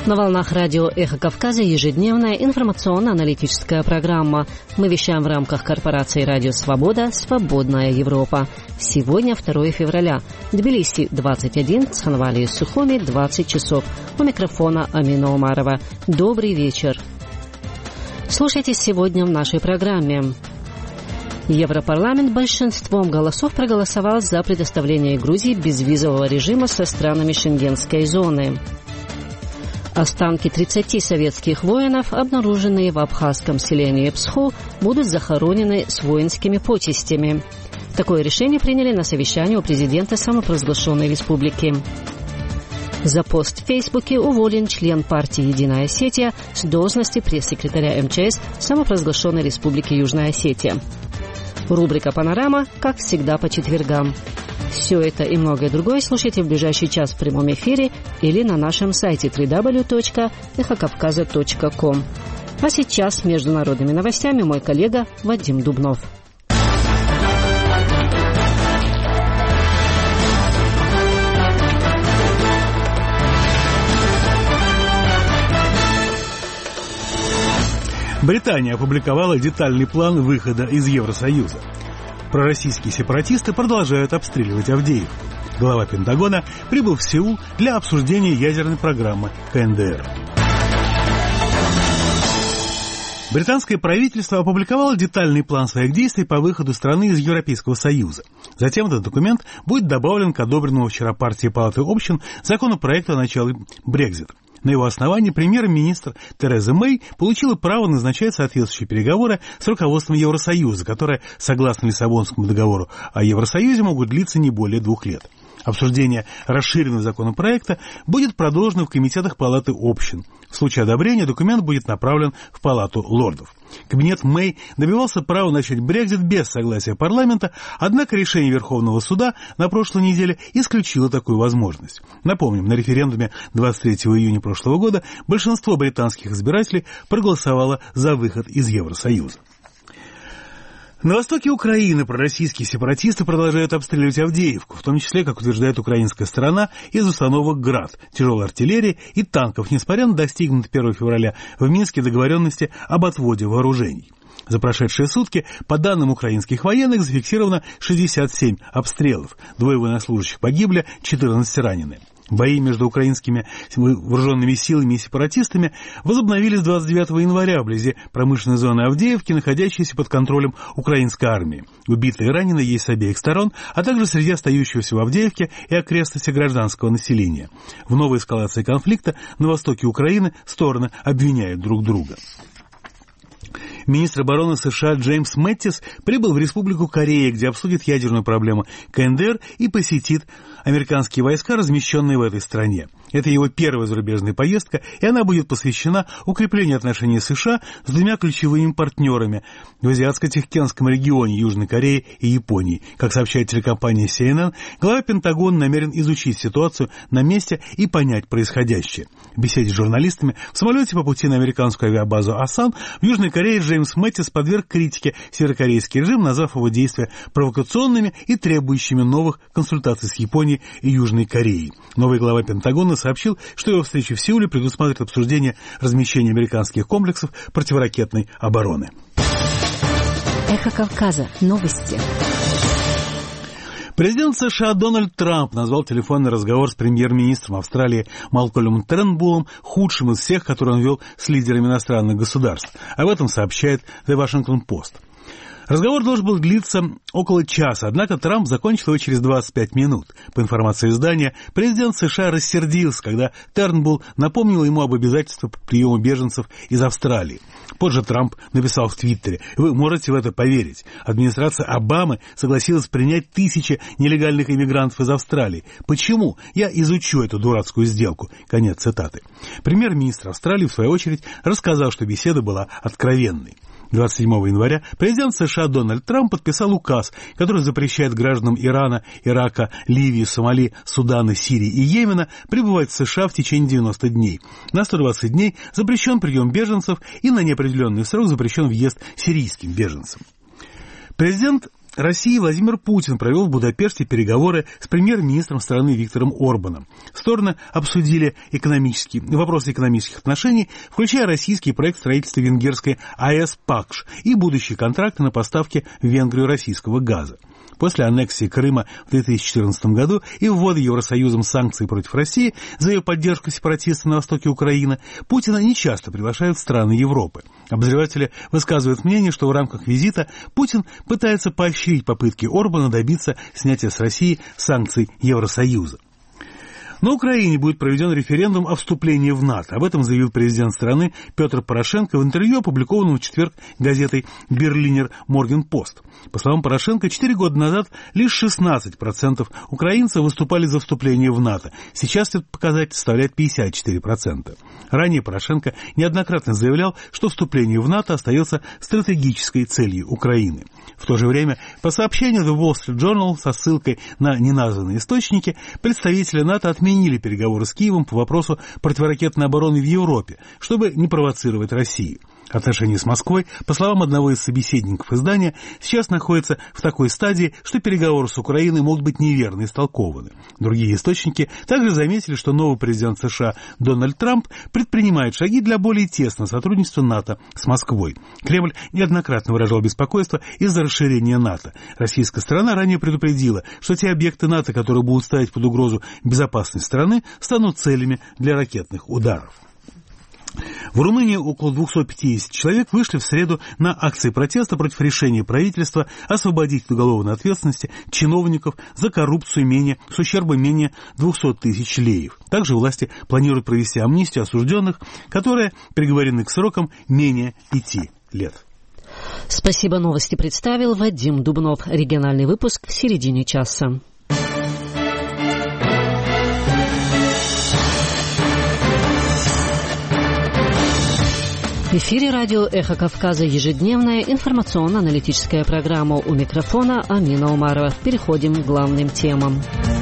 На волнах радио «Эхо Кавказа» ежедневная информационно-аналитическая программа. Мы вещаем в рамках корпорации «Радио Свобода. Свободная Европа». Сегодня 2 февраля. Тбилиси 21, Цханвали и Сухуми 20 часов. У микрофона Амина Умарова. Добрый вечер. Слушайте сегодня в нашей программе. Европарламент большинством голосов проголосовал за предоставление Грузии безвизового режима со странами Шенгенской зоны. Останки 30 советских воинов, обнаруженные в абхазском селении Псху, будут захоронены с воинскими почестями. Такое решение приняли на совещании у президента самопровозглашенной республики. За пост в Фейсбуке уволен член партии «Единая Осетия» с должности пресс-секретаря МЧС самопровозглашенной республики Южная Осетия. Рубрика «Панорама», как всегда, по четвергам. Все это и многое другое слушайте в ближайший час в прямом эфире или на нашем сайте www.эхокавказа.ком. А сейчас с международными новостями мой коллега Вадим Дубнов. Британия опубликовала детальный план выхода из Евросоюза. Пророссийские сепаратисты продолжают обстреливать Авдеевку. Глава Пентагона прибыл в Сеул для обсуждения ядерной программы КНДР. Британское правительство опубликовало детальный план своих действий по выходу страны из Европейского Союза. Затем этот документ будет добавлен к одобренному вчера партией Палаты общин законопроекту о начале Брексит. На его основании премьер-министр Тереза Мэй получила право назначать соответствующие переговоры с руководством Евросоюза, которые, согласно Лиссабонскому договору о Евросоюзе, могут длиться не более 2 лет. Обсуждение расширенного законопроекта будет продолжено в комитетах Палаты общин. В случае одобрения документ будет направлен в Палату лордов. Кабинет Мэй добивался права начать Брексит без согласия парламента, однако решение Верховного суда на прошлой неделе исключило такую возможность. Напомним, на референдуме 23 июня прошлого года большинство британских избирателей проголосовало за выход из Евросоюза. На востоке Украины пророссийские сепаратисты продолжают обстреливать Авдеевку, в том числе, как утверждает украинская сторона, из установок «Град», тяжелой артиллерии и танков, несмотря на достигнутые 1 февраля в Минске договоренности об отводе вооружений. За прошедшие сутки, по данным украинских военных, зафиксировано 67 обстрелов. 2 военнослужащих погибли, 14 ранены. Бои между украинскими вооруженными силами и сепаратистами возобновились 29 января вблизи промышленной зоны Авдеевки, находящейся под контролем украинской армии. Убитые и раненые есть с обеих сторон, а также среди остающегося в Авдеевке и окрестностях гражданского населения. В новой эскалации конфликта на востоке Украины стороны обвиняют друг друга. Министр обороны США Джеймс Мэттис прибыл в Республику Корея, где обсудит ядерную проблему КНДР и посетит американские войска, размещенные в этой стране. Это его первая зарубежная поездка, и она будет посвящена укреплению отношений США с 2 ключевыми партнерами в Азиатско-Тихоокеанском регионе Южной Кореи и Японии. Как сообщает телекомпания CNN, глава Пентагона намерен изучить ситуацию на месте и понять происходящее. В беседе с журналистами в самолете по пути на американскую авиабазу Асан в Южной Корее Джеймс Мэттис подверг критике северокорейский режим, назвав его действия провокационными и требующими новых консультаций с Японией и Южной Кореей. Новый глава Пентагона сообщил, что его встреча в Сеуле предусматривает обсуждение размещения американских комплексов противоракетной обороны. Эхо Кавказа. Новости. Президент США Дональд Трамп назвал телефонный разговор с премьер-министром Австралии Малкольмом Тернбуллом худшим из всех, который он вел с лидерами иностранных государств. Об этом сообщает The Washington Post. Разговор должен был длиться около часа, однако Трамп закончил его через 25 минут. По информации издания, президент США рассердился, когда Тернбулл напомнил ему об обязательствах по приему беженцев из Австралии. Позже Трамп написал в Твиттере: «Вы можете в это поверить? Администрация Обамы согласилась принять 1000 нелегальных иммигрантов из Австралии. Почему? Я изучу эту дурацкую сделку». Конец цитаты. Премьер-министр Австралии, в свою очередь, рассказал, что беседа была откровенной. 27 января президент США Дональд Трамп подписал указ, который запрещает гражданам Ирана, Ирака, Ливии, Сомали, Судана, Сирии и Йемена пребывать в США в течение 90 дней. На 120 дней запрещен прием беженцев и на неопределенный срок запрещен въезд сирийским беженцам. Президент России Владимир Путин провел в Будапеште переговоры с премьер-министром страны Виктором Орбаном. Стороны обсудили вопросы экономических отношений, включая российский проект строительства венгерской АЭС «Пакш» и будущие контракты на поставки в Венгрию российского газа. После аннексии Крыма в 2014 году и ввода Евросоюзом санкций против России за ее поддержку сепаратистов на востоке Украины, Путина нечасто приглашают в страны Европы. Обозреватели высказывают мнение, что в рамках визита Путин пытается поощрить попытки Орбана добиться снятия с России санкций Евросоюза. На Украине будет проведен референдум о вступлении в НАТО. Об этом заявил президент страны Петр Порошенко в интервью, опубликованном в четверг газетой «Берлинер Моргенпост». По словам Порошенко, 4 года назад лишь 16% украинцев выступали за вступление в НАТО. Сейчас этот показатель составляет 54%. Ранее Порошенко неоднократно заявлял, что вступление в НАТО остается стратегической целью Украины. В то же время, по сообщению The Wall Street Journal со ссылкой на неназванные источники, представители НАТО отменили переговоры с Киевом по вопросу противоракетной обороны в Европе, чтобы не провоцировать Россию. Отношения с Москвой, по словам одного из собеседников издания, сейчас находятся в такой стадии, что переговоры с Украиной могут быть неверно истолкованы. Другие источники также заметили, что новый президент США Дональд Трамп предпринимает шаги для более тесного сотрудничества НАТО с Москвой. Кремль неоднократно выражал беспокойство из-за расширения НАТО. Российская сторона ранее предупредила, что те объекты НАТО, которые будут ставить под угрозу безопасность страны, станут целями для ракетных ударов. В Румынии около 250 человек вышли в среду на акции протеста против решения правительства освободить от уголовной ответственности чиновников за коррупцию с ущербом менее 200 тысяч леев. Также власти планируют провести амнистию осужденных, которые приговорены к срокам менее 5 лет. Спасибо, новости представил Вадим Дубнов. Региональный выпуск в середине часа. В эфире радио «Эхо Кавказа» ежедневная информационно-аналитическая программа. У микрофона Амина Умарова. Переходим к главным темам.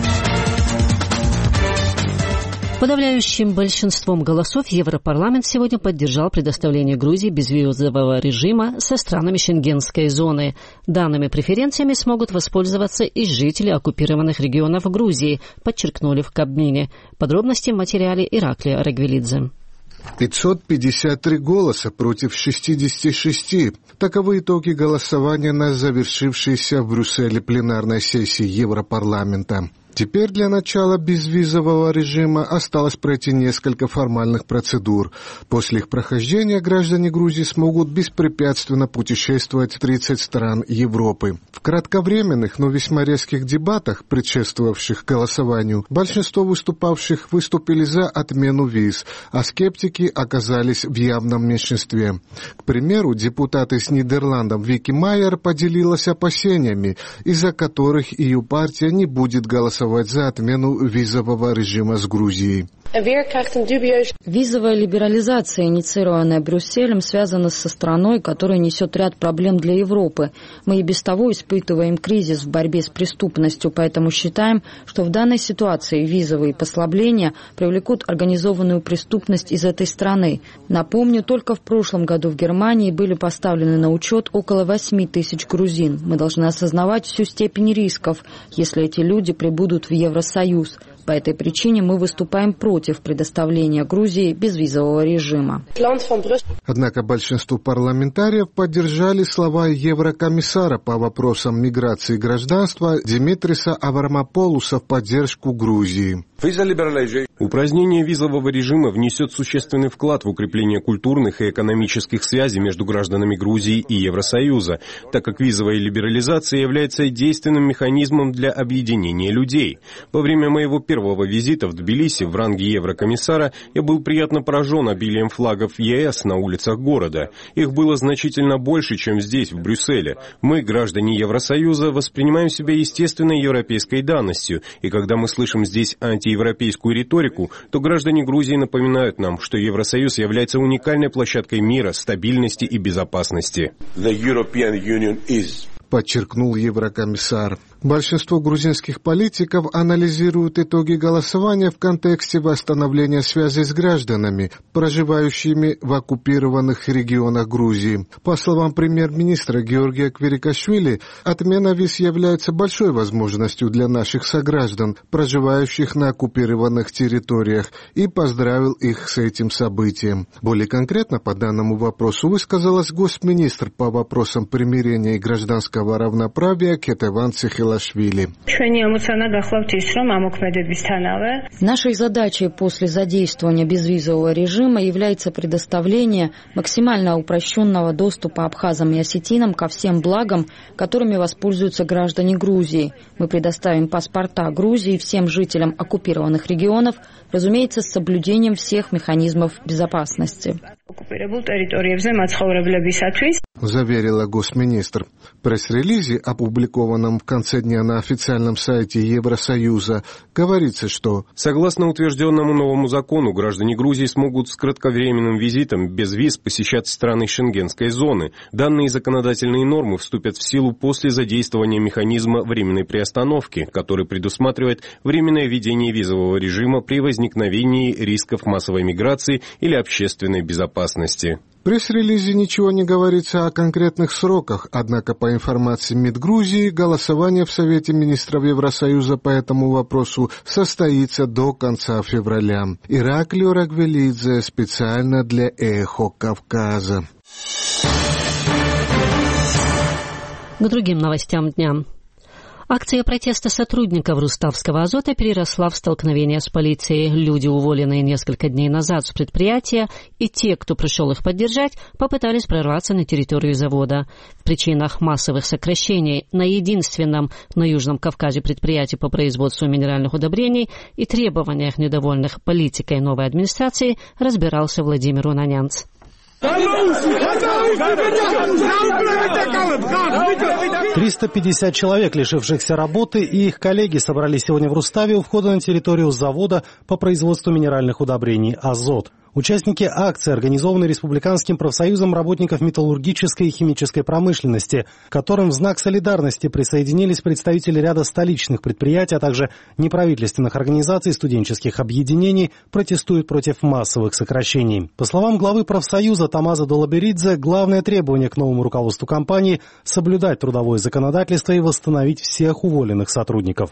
Подавляющим большинством голосов Европарламент сегодня поддержал предоставление Грузии безвизового режима со странами Шенгенской зоны. Данными преференциями смогут воспользоваться и жители оккупированных регионов Грузии, подчеркнули в Кабмине. Подробности в материале Ираклия Рагвелидзе. 553 голоса против 66. Таковы итоги голосования на завершившейся в Брюсселе пленарной сессии Европарламента. Теперь для начала безвизового режима осталось пройти несколько формальных процедур. После их прохождения граждане Грузии смогут беспрепятственно путешествовать в 30 стран Европы. В кратковременных, но весьма резких дебатах, предшествовавших голосованию, большинство выступавших выступили за отмену виз, а скептики оказались в явном меньшинстве. К примеру, депутат из Нидерландов Вики Майер поделилась опасениями, из-за которых ее партия не будет голосовать за отмену визового режима с Грузией. Визовая либерализация, инициированная Брюсселем, связана со страной, которая несет ряд проблем для Европы. Мы и без того испытываем кризис в борьбе с преступностью, поэтому считаем, что в данной ситуации визовые послабления привлекут организованную преступность из этой страны. Напомню, только в прошлом году в Германии были поставлены на учет около 8 тысяч грузин. Мы должны осознавать всю степень рисков, если эти люди прибудут в Евросоюз. По этой причине мы выступаем против предоставления Грузии безвизового режима. Однако большинство парламентариев поддержали слова еврокомиссара по вопросам миграции и гражданства Димитриса Аврамополуса в поддержку Грузии. Упразднение визового режима внесет существенный вклад в укрепление культурных и экономических связей между гражданами Грузии и Евросоюза, так как визовая либерализация является действенным механизмом для объединения людей. Во время моего первого визита в Тбилиси в ранге еврокомиссара я был приятно поражен обилием флагов ЕС на улицах города. Их было значительно больше, чем здесь, в Брюсселе. Мы, граждане Евросоюза, воспринимаем себя естественной европейской данностью, и когда мы слышим здесь антиевропейскую риторику, то граждане Грузии напоминают нам, что Евросоюз является уникальной площадкой мира, стабильности и безопасности. Подчеркнул еврокомиссар. Большинство грузинских политиков анализируют итоги голосования в контексте восстановления связей с гражданами, проживающими в оккупированных регионах Грузии. По словам премьер-министра Георгия Квирикашвили, отмена виз является большой возможностью для наших сограждан, проживающих на оккупированных территориях, и поздравил их с этим событием. Более конкретно по данному вопросу высказалась госминистр по вопросам примирения и гражданского равноправия Кетеван Цихилашвили. Нашей задачей после задействования безвизового режима является предоставление максимально упрощенного доступа абхазам и осетинам ко всем благам, которыми воспользуются граждане Грузии. Мы предоставим паспорта Грузии всем жителям оккупированных регионов, разумеется, с соблюдением всех механизмов безопасности. Заверила госминистр. В пресс-релизе, опубликованном в конце дня на официальном сайте Евросоюза, говорится, что согласно утвержденному новому закону, граждане Грузии смогут с кратковременным визитом без виз посещать страны Шенгенской зоны. Данные законодательные нормы вступят в силу после задействования механизма временной приостановки, который предусматривает временное введение визового режима при возникновении рисков массовой миграции или общественной безопасности. В пресс-релизе ничего не говорится о конкретных сроках, однако по информации МИД Грузии, голосование в Совете министров Евросоюза по этому вопросу состоится до конца февраля. Ираклий Рагвелидзе специально для «Эхо Кавказа». К другим новостям дня. Акция протеста сотрудников Руставского азота переросла в столкновение с полицией. Люди, уволенные несколько дней назад с предприятия, и те, кто пришел их поддержать, попытались прорваться на территорию завода. В причинах массовых сокращений на единственном на Южном Кавказе предприятии по производству минеральных удобрений и требованиях недовольных политикой новой администрации разбирался Владимир Унанянц. 350 человек, лишившихся работы, и их коллеги собрались сегодня в Руставе у входа на территорию завода по производству минеральных удобрений «Азот». Участники акции организованы Республиканским профсоюзом работников металлургической и химической промышленности, к которым в знак солидарности присоединились представители ряда столичных предприятий, а также неправительственных организаций, студенческих объединений, протестуют против массовых сокращений. По словам главы профсоюза Тамаза Долаберидзе, главное требование к новому руководству компании – соблюдать трудовое законодательство и восстановить всех уволенных сотрудников.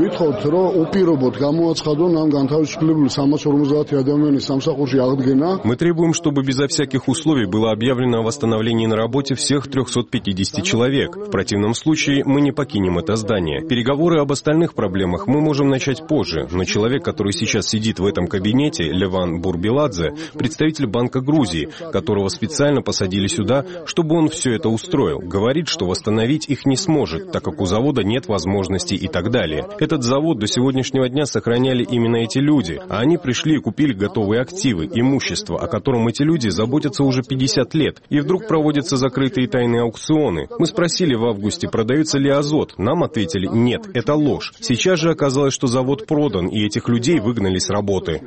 Мы требуем, чтобы безо всяких условий было объявлено о восстановлении на работе всех 350 человек. В противном случае мы не покинем это здание. Переговоры об остальных проблемах мы можем начать позже, но человек, который сейчас сидит в этом кабинете, Леван Бурбиладзе, представитель Банка Грузии, которого специально посадили сюда, чтобы он все это устроил, говорит, что восстановить их не сможет, так как у завода нет возможностей и так далее. Этот завод до сегодняшнего дня сохраняли именно эти люди, а они пришли и купили готовые активы, имущество, о котором эти люди заботятся уже 50 лет, и вдруг проводятся закрытые тайные аукционы. Мы спросили в августе, продается ли азот. Нам ответили, нет, это ложь. Сейчас же оказалось, что завод продан, и этих людей выгнали с работы.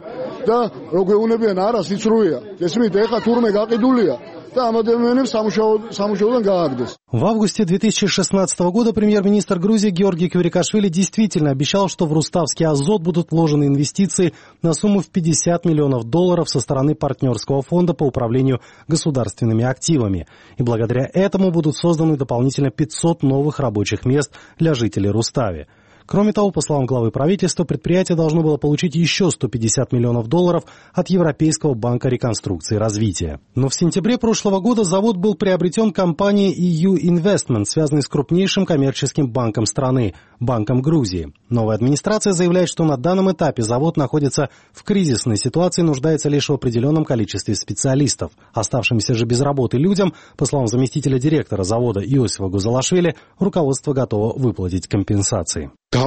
В августе 2016 года премьер-министр Грузии Георгий Квирикашвили действительно обещал, что в Руставский азот будут вложены инвестиции на сумму в $50 миллионов со стороны партнерского фонда по управлению государственными активами. И благодаря этому будут созданы дополнительно 500 новых рабочих мест для жителей Рустави. Кроме того, по словам главы правительства, предприятие должно было получить еще $150 миллионов от Европейского банка реконструкции и развития. Но в сентябре прошлого года завод был приобретен компанией EU Investment, связанной с крупнейшим коммерческим банком страны – Банком Грузии. Новая администрация заявляет, что на данном этапе завод находится в кризисной ситуации и нуждается лишь в определенном количестве специалистов. Оставшимся же без работы людям, по словам заместителя директора завода Иосифа Гузалашвили, руководство готово выплатить компенсации.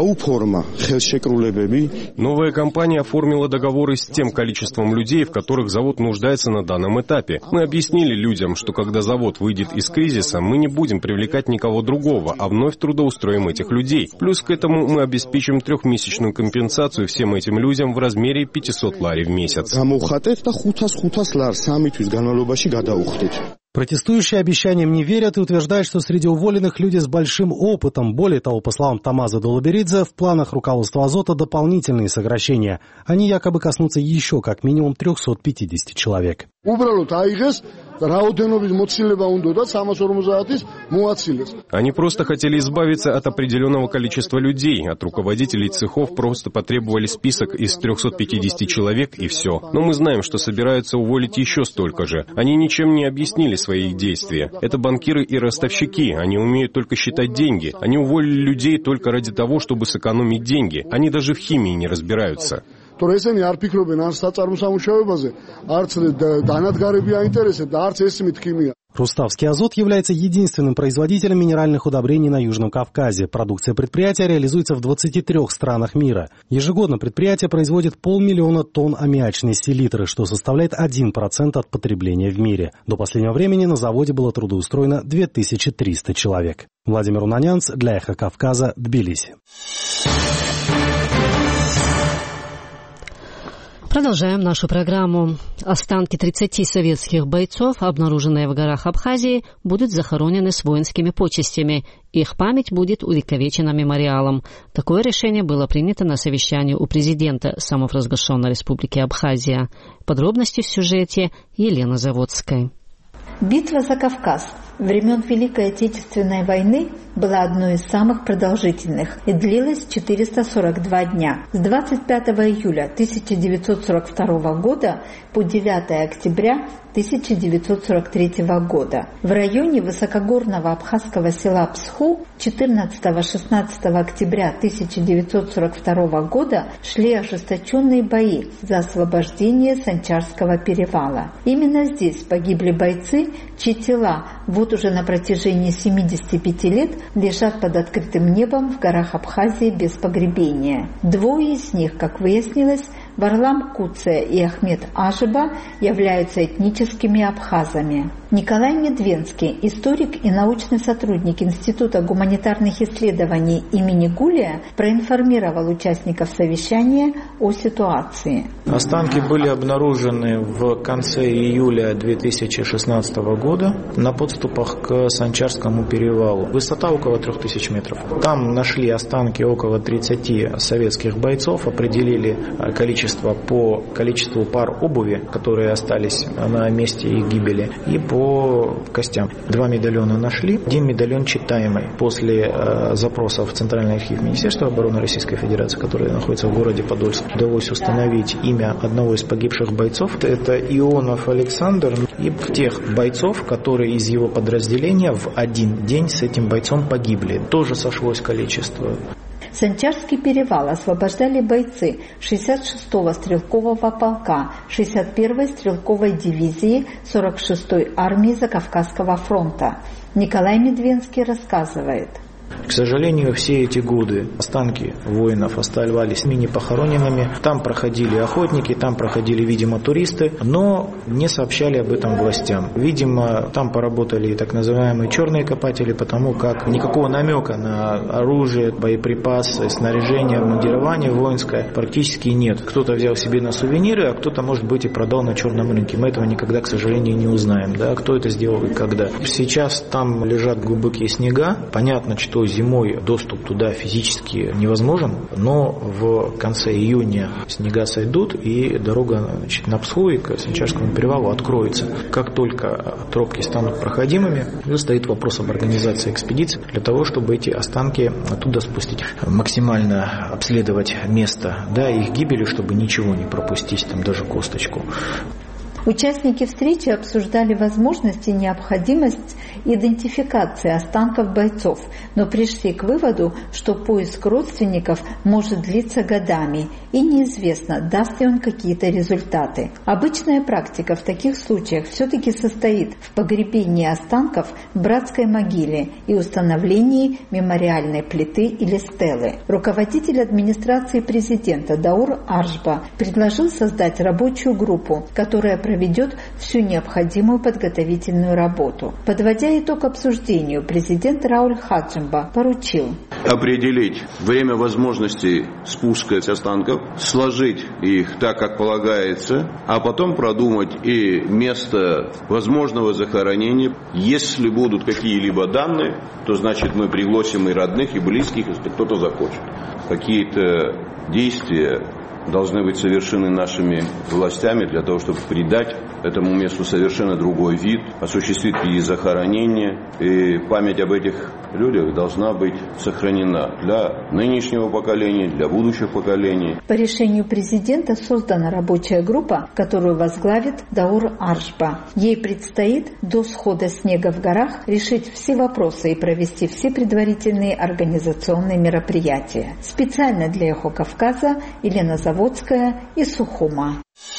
Новая компания оформила договоры с тем количеством людей, в которых завод нуждается на данном этапе. Мы объяснили людям, что когда завод выйдет из кризиса, мы не будем привлекать никого другого, а вновь трудоустроим этих людей. Плюс к этому мы обеспечим 3-месячную компенсацию всем этим людям в размере 500 лари в месяц. Протестующие обещаниям не верят и утверждают, что среди уволенных люди с большим опытом. Более того, по словам Томазо Долоберидзе, в планах руководства Азота дополнительные сокращения. Они якобы коснутся еще как минимум 350 человек. Они просто хотели избавиться от определенного количества людей. От руководителей цехов просто потребовали список из 350 человек и все. Но мы знаем, что собираются уволить еще столько же. Они ничем не объяснили свои действия. Это банкиры и ростовщики. Они умеют только считать деньги. Они уволили людей только ради того, чтобы сэкономить деньги. Они даже в химии не разбираются. Руставский азот является единственным производителем минеральных удобрений на Южном Кавказе. Продукция предприятия реализуется в 23 странах мира. Ежегодно предприятие производит 500 000 тонн аммиачной селитры, что составляет 1% от потребления в мире. До последнего времени на заводе было трудоустроено 2300 человек. Владимир Унанянц для Эхо Кавказа, Тбилиси. Продолжаем нашу программу. Останки 30 советских бойцов, обнаруженные в горах Абхазии, будут захоронены с воинскими почестями. Их память будет увековечена мемориалом. Такое решение было принято на совещании у президента самопровозглашенной республики Абхазия. Подробности в сюжете Елены Заводской. Битва за Кавказ времен Великой Отечественной войны была одной из самых продолжительных и длилась 442 дня. С 25 июля 1942 года по 9 октября 1943 года. В районе высокогорного абхазского села Псху 14-16 октября 1942 года шли ожесточенные бои за освобождение Санчарского перевала. Именно здесь погибли бойцы, чьи тела вот уже на протяжении 75 лет лежат под открытым небом в горах Абхазии без погребения. Двое из них, как выяснилось, Варлам Куция и Ахмед Ажиба, являются этническими абхазами. Николай Медвенский, историк и научный сотрудник Института гуманитарных исследований имени Гулия, проинформировал участников совещания о ситуации. Останки были обнаружены в конце июля 2016 года на подступах к Санчарскому перевалу. Высота около 3000 метров. Там нашли останки около 30 советских бойцов, определили количество по количеству пар обуви, которые остались на месте их гибели, и по костям. 2 медальона нашли. 1 медальон читаемый. После запроса в Центральный архив Министерства обороны Российской Федерации, который находится в городе Подольск, удалось установить имя одного из погибших бойцов. Это Ионов Александр. И тех бойцов, которые из его подразделения в один день с этим бойцом погибли. Тоже сошлось количество. Санчарский перевал освобождали бойцы 66-го стрелкового полка, 61-й стрелковой дивизии 46-й армии Закавказского фронта. Николай Медвенский рассказывает. К сожалению, все эти годы останки воинов оставались не похороненными. Там проходили охотники, там проходили, видимо, туристы, но не сообщали об этом властям. Видимо, там поработали и так называемые черные копатели, потому как никакого намека на оружие, боеприпасы, снаряжение, обмундирование воинское практически нет. Кто-то взял себе на сувениры, а кто-то, может быть, и продал на черном рынке. Мы этого никогда, к сожалению, не узнаем, да, кто это сделал и когда. Сейчас там лежат глубокие снега. Понятно, что зимой доступ туда физически невозможен, но в конце июня снега сойдут и дорога, значит, на Псху и к Санчарскому перевалу откроется. Как только тропки станут проходимыми, стоит вопрос об организации экспедиции для того, чтобы эти останки оттуда спустить. Максимально обследовать место, да, их гибели, чтобы ничего не пропустить, там даже косточку. Участники встречи обсуждали возможность и необходимость идентификации останков бойцов, но пришли к выводу, что поиск родственников может длиться годами и неизвестно, даст ли он какие-то результаты. Обычная практика в таких случаях все-таки состоит в погребении останков в братской могиле и установлении мемориальной плиты или стелы. Руководитель администрации президента Даур Аржба предложил создать рабочую группу, которая проведет всю необходимую подготовительную работу. Подводя итог обсуждению, президент Рауль Хаджимба поручил определить время возможности спуска останков, сложить их так, как полагается, а потом продумать и место возможного захоронения. Если будут какие-либо данные, то значит мы пригласим и родных, и близких, если кто-то захочет. Какие-то действия должны быть совершены нашими властями для того, чтобы придать этому месту совершенно другой вид, осуществить захоронение. И память об этих людях должна быть сохранена для нынешнего поколения, для будущих поколений. По решению президента создана рабочая группа, которую возглавит Даур Аршба. Ей предстоит до схода снега в горах решить все вопросы и провести все предварительные организационные мероприятия. Специально для «Эхо Кавказа» Елена Заводская из Сухума.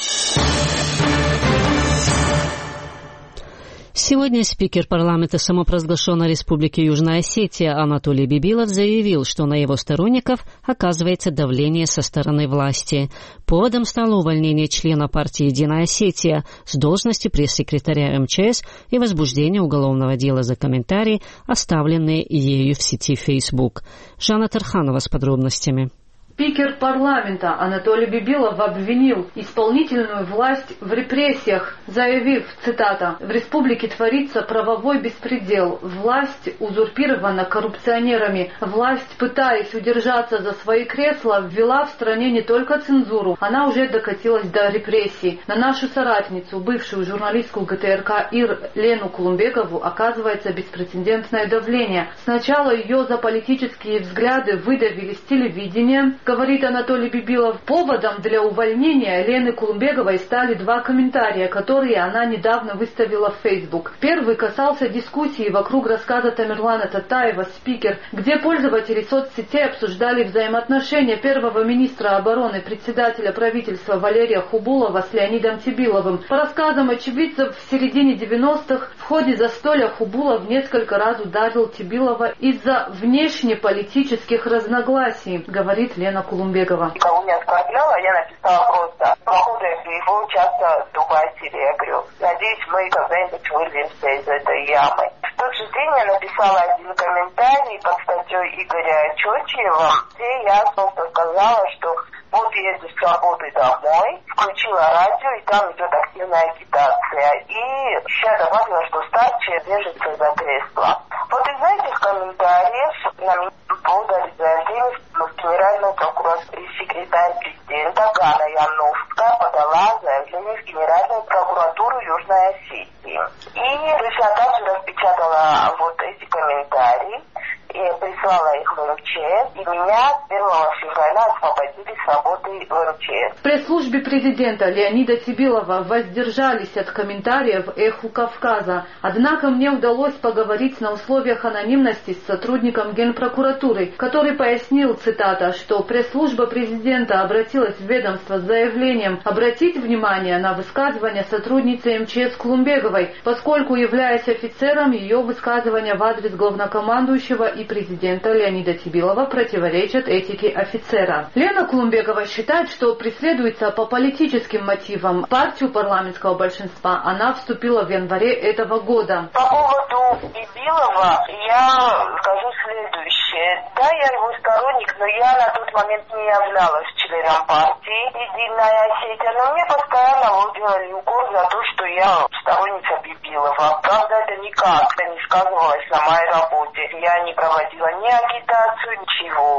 Сегодня спикер парламента самопровозглашенной Республики Южная Осетия Анатолий Бибилов заявил, что на его сторонников оказывается давление со стороны власти. Поводом стало увольнение члена партии «Единая Осетия» с должности пресс-секретаря МЧС и возбуждение уголовного дела за комментарии, оставленные ею в сети Facebook. Жанна Тарханова с подробностями. Спикер парламента Анатолий Бибилов обвинил исполнительную власть в репрессиях, заявив, цитата, «В республике творится правовой беспредел. Власть узурпирована коррупционерами. Власть, пытаясь удержаться за свои кресла, ввела в стране не только цензуру, она уже докатилась до репрессий. На нашу соратницу, бывшую журналистку ГТРК ИР Лену Кулумбекову, оказывается беспрецедентное давление. Сначала ее за политические взгляды выдавили с телевидения», говорит Анатолий Бибилов. Поводом для увольнения Лены Кулумбековой стали два комментария, которые она недавно выставила в Facebook. Первый касался дискуссии вокруг рассказа Тамерлана Татаева «Спикер», где пользователи соцсетей обсуждали взаимоотношения первого министра обороны, председателя правительства Валерия Хубулова с Леонидом Тибиловым. По рассказам очевидцев, в середине 90-х в ходе застолья Хубулов несколько раз ударил Тибилова из-за внешнеполитических разногласий, говорит Лена Кулумбекова. Никого не оскорбляла, я написала просто: походу его часто дубасили. Я говорю, надеюсь, мы когда-нибудь вылеземся из этой ямы. В тот же день я написала один комментарий под статьей Игоря Чочиева, где я просто сказала, что вот еду с работы домой, включила радио, и там идет активная агитация. И еще добавила, что старчая держится за кресло. Вот из этих комментариев на меня подали заявление в Генеральную прокуратуру. Секретарь президента Гана Яновская подала заявление в Генеральную прокуратуру Южной Осетии. И точно так же распечатала вот эти комментарии и прислала их в МЧС, и меня 1 февраля освободили с работы в МЧС. В пресс-службе президента Леонида Тибилова воздержались от комментариев «Эху Кавказа». Однако мне удалось поговорить на условиях анонимности с сотрудником Генпрокуратуры, который пояснил, цитата, что пресс-служба президента обратилась в ведомство с заявлением обратить внимание на высказывания сотрудницы МЧС Кулумбековой, поскольку, являясь офицером, ее высказывания в адрес главнокомандующего и президента Леонида Тибилова противоречат этике офицера. Лена Кулумбекова считает, что преследуется по политическим мотивам. В партию парламентского большинства она вступила в январе этого года. По поводу Бибилова я скажу следующее. Да, я его сторонник, но я на тот момент не являлась членом партии «Единая Осетия», но мне постоянно делали укор за то, что я сторонница Бибилова. Правда, это никак не сказывалось на моей работе. Я не проводила ни агитацию, ничего.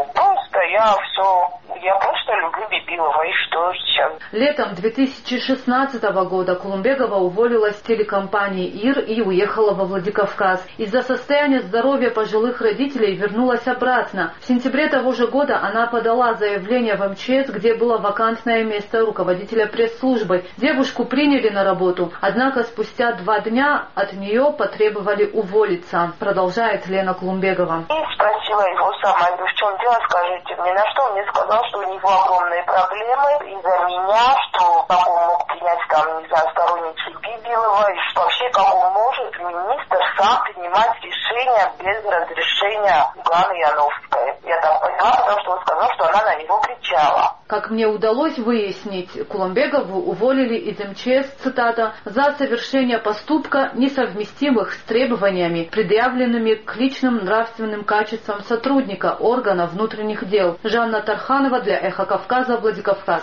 Я просто люблю Бибилова, и что сейчас? Летом 2016 года Кулумбекова уволилась с телекомпании ИР и уехала во Владикавказ. Из-за состояния здоровья пожилых родителей вернулась обратно. В сентябре того же года она подала заявление в МЧС, где было вакантное место руководителя пресс-службы. Девушку приняли на работу, однако спустя 2 дня от нее потребовали уволиться, продолжает Лена Кулумбекова. И спросила его сама, в чем дело, скажите мне, на что он мне сказал, что у него огромные проблемы из-за меня, что как он мог принять там, не знаю, сторонницу Бибилова, и что вообще как он может министр сам принимать решения без разрешения Ганы Яновской. Я так поняла, потому что он сказал, что она на него кричала. Как мне удалось выяснить, Куломбегову уволили из МЧС, цитата, за совершение поступка, несовместимых с требованиями, предъявленными к личным нравственным качествам сотрудника органа внутренних дел. Жанна Тарханова для Эхо Кавказа, Владикавказ.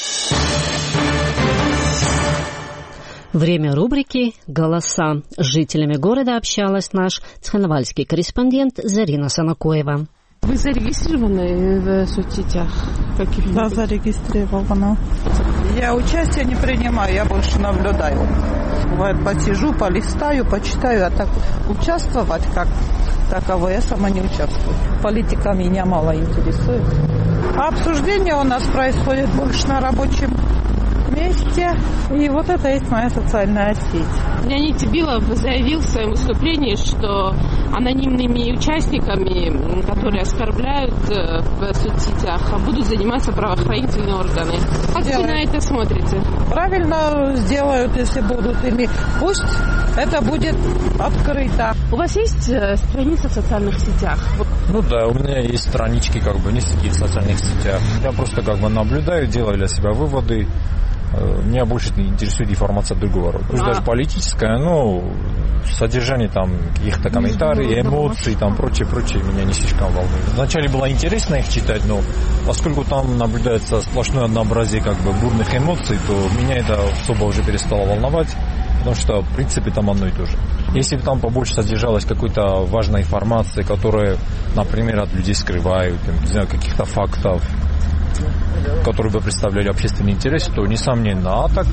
Время рубрики «Голоса». С жителями города общалась наш цхинвальский корреспондент Зарина Санакоева. Вы зарегистрированы в соцсетях? Да, зарегистрирована. Я участия не принимаю, я больше наблюдаю. Бывает, посижу, полистаю, почитаю, а так участвовать как таково я сама не участвую. Политика меня мало интересует. А обсуждение у нас происходит больше на рабочем месте. И вот это есть моя социальная сеть. Леонид Тибилов заявил в своем выступлении, что анонимными участниками, которые оскорбляют в соцсетях, будут заниматься правоохранительные органы. Как вы на это смотрите? Правильно сделают, если будут ими. Пусть это будет открыто. У вас есть страница в социальных сетях? Ну да, у меня есть странички, не сети в социальных сетях. Я просто наблюдаю, делаю для себя выводы. Меня больше интересует информация другого рода. Пусть даже политическая, содержание каких-то комментариев, эмоций, прочее меня не слишком волнует. Вначале было интересно их читать, но поскольку там наблюдается сплошное однообразие бурных эмоций, то меня это особо уже перестало волновать, потому что в принципе там одно и то же. Если бы там побольше содержалась какой-то важной информации, которая, например, от людей скрывают, каких-то фактов, которые бы представляли общественный интерес, то несомненно. А так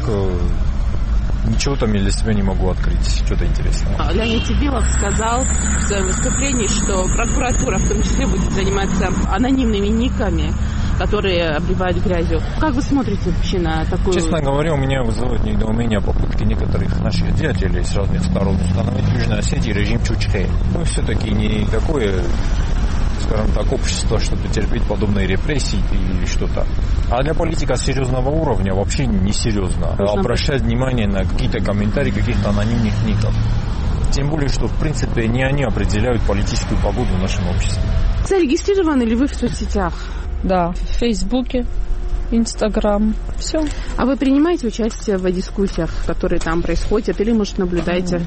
ничего там я для себя не могу открыть, что-то интересное. Леонид Тибилов сказал в своем выступлении, что прокуратура в том числе будет заниматься анонимными никами, которые обливают грязью. Как вы смотрите вообще на такую... Честно говоря, у меня вызывает недоумение попытки некоторых наших деятелей с разных сторон установить в Южной Осетии режим Чучхе. Все-таки не такое, скажем так, общество, чтобы терпеть подобные репрессии или что-то. А для политика серьезного уровня вообще не серьезно обращать внимание на какие-то комментарии каких-то анонимных ников. Тем более, что в принципе не они определяют политическую погоду в нашем обществе. Зарегистрированы ли вы в соцсетях? Да, в Фейсбуке, Инстаграм, все. А вы принимаете участие в дискуссиях, которые там происходят, или, может, наблюдаете?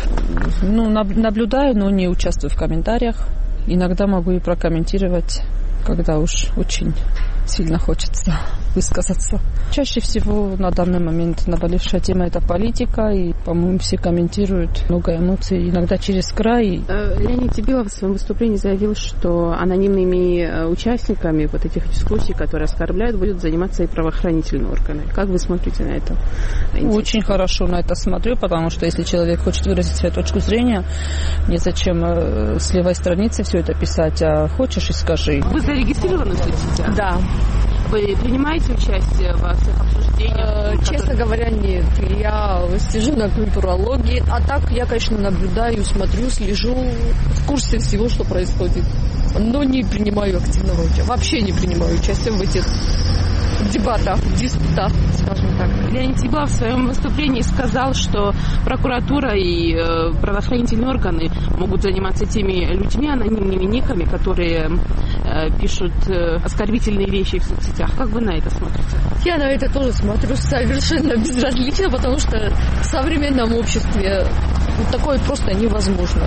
Наблюдаю, но не участвую в комментариях. Иногда могу и прокомментировать, когда уж очень сильно хочется высказаться. Чаще всего на данный момент наболевшая тема – это политика, и, по-моему, все комментируют, много эмоций, иногда через край. Леонид Тибилов в своем выступлении заявил, что анонимными участниками вот этих дискуссий, которые оскорбляют, будут заниматься и правоохранительные органы. Как вы смотрите на это? Очень хорошо на это смотрю, потому что если человек хочет выразить свою точку зрения, незачем с левой страницы все это писать, а хочешь и скажи. Вы зарегистрированы в соцсетях? Да. Вы принимаете участие во всех обсуждениях? Честно говоря, нет. Я сижу на культурологии, а так я, конечно, наблюдаю, смотрю, слежу, в курсе всего, что происходит. Но не принимаю активного участия. Вообще не принимаю участие в этих дебатах, диспутах, скажем так. Леонид Тибилов в своем выступлении сказал, что прокуратура и правоохранительные органы могут заниматься теми людьми, анонимными никами, которые пишут оскорбительные вещи в соцсетях. Как вы на это смотрите? Я на это тоже смотрю совершенно безразлично, потому что в современном обществе такое просто невозможно.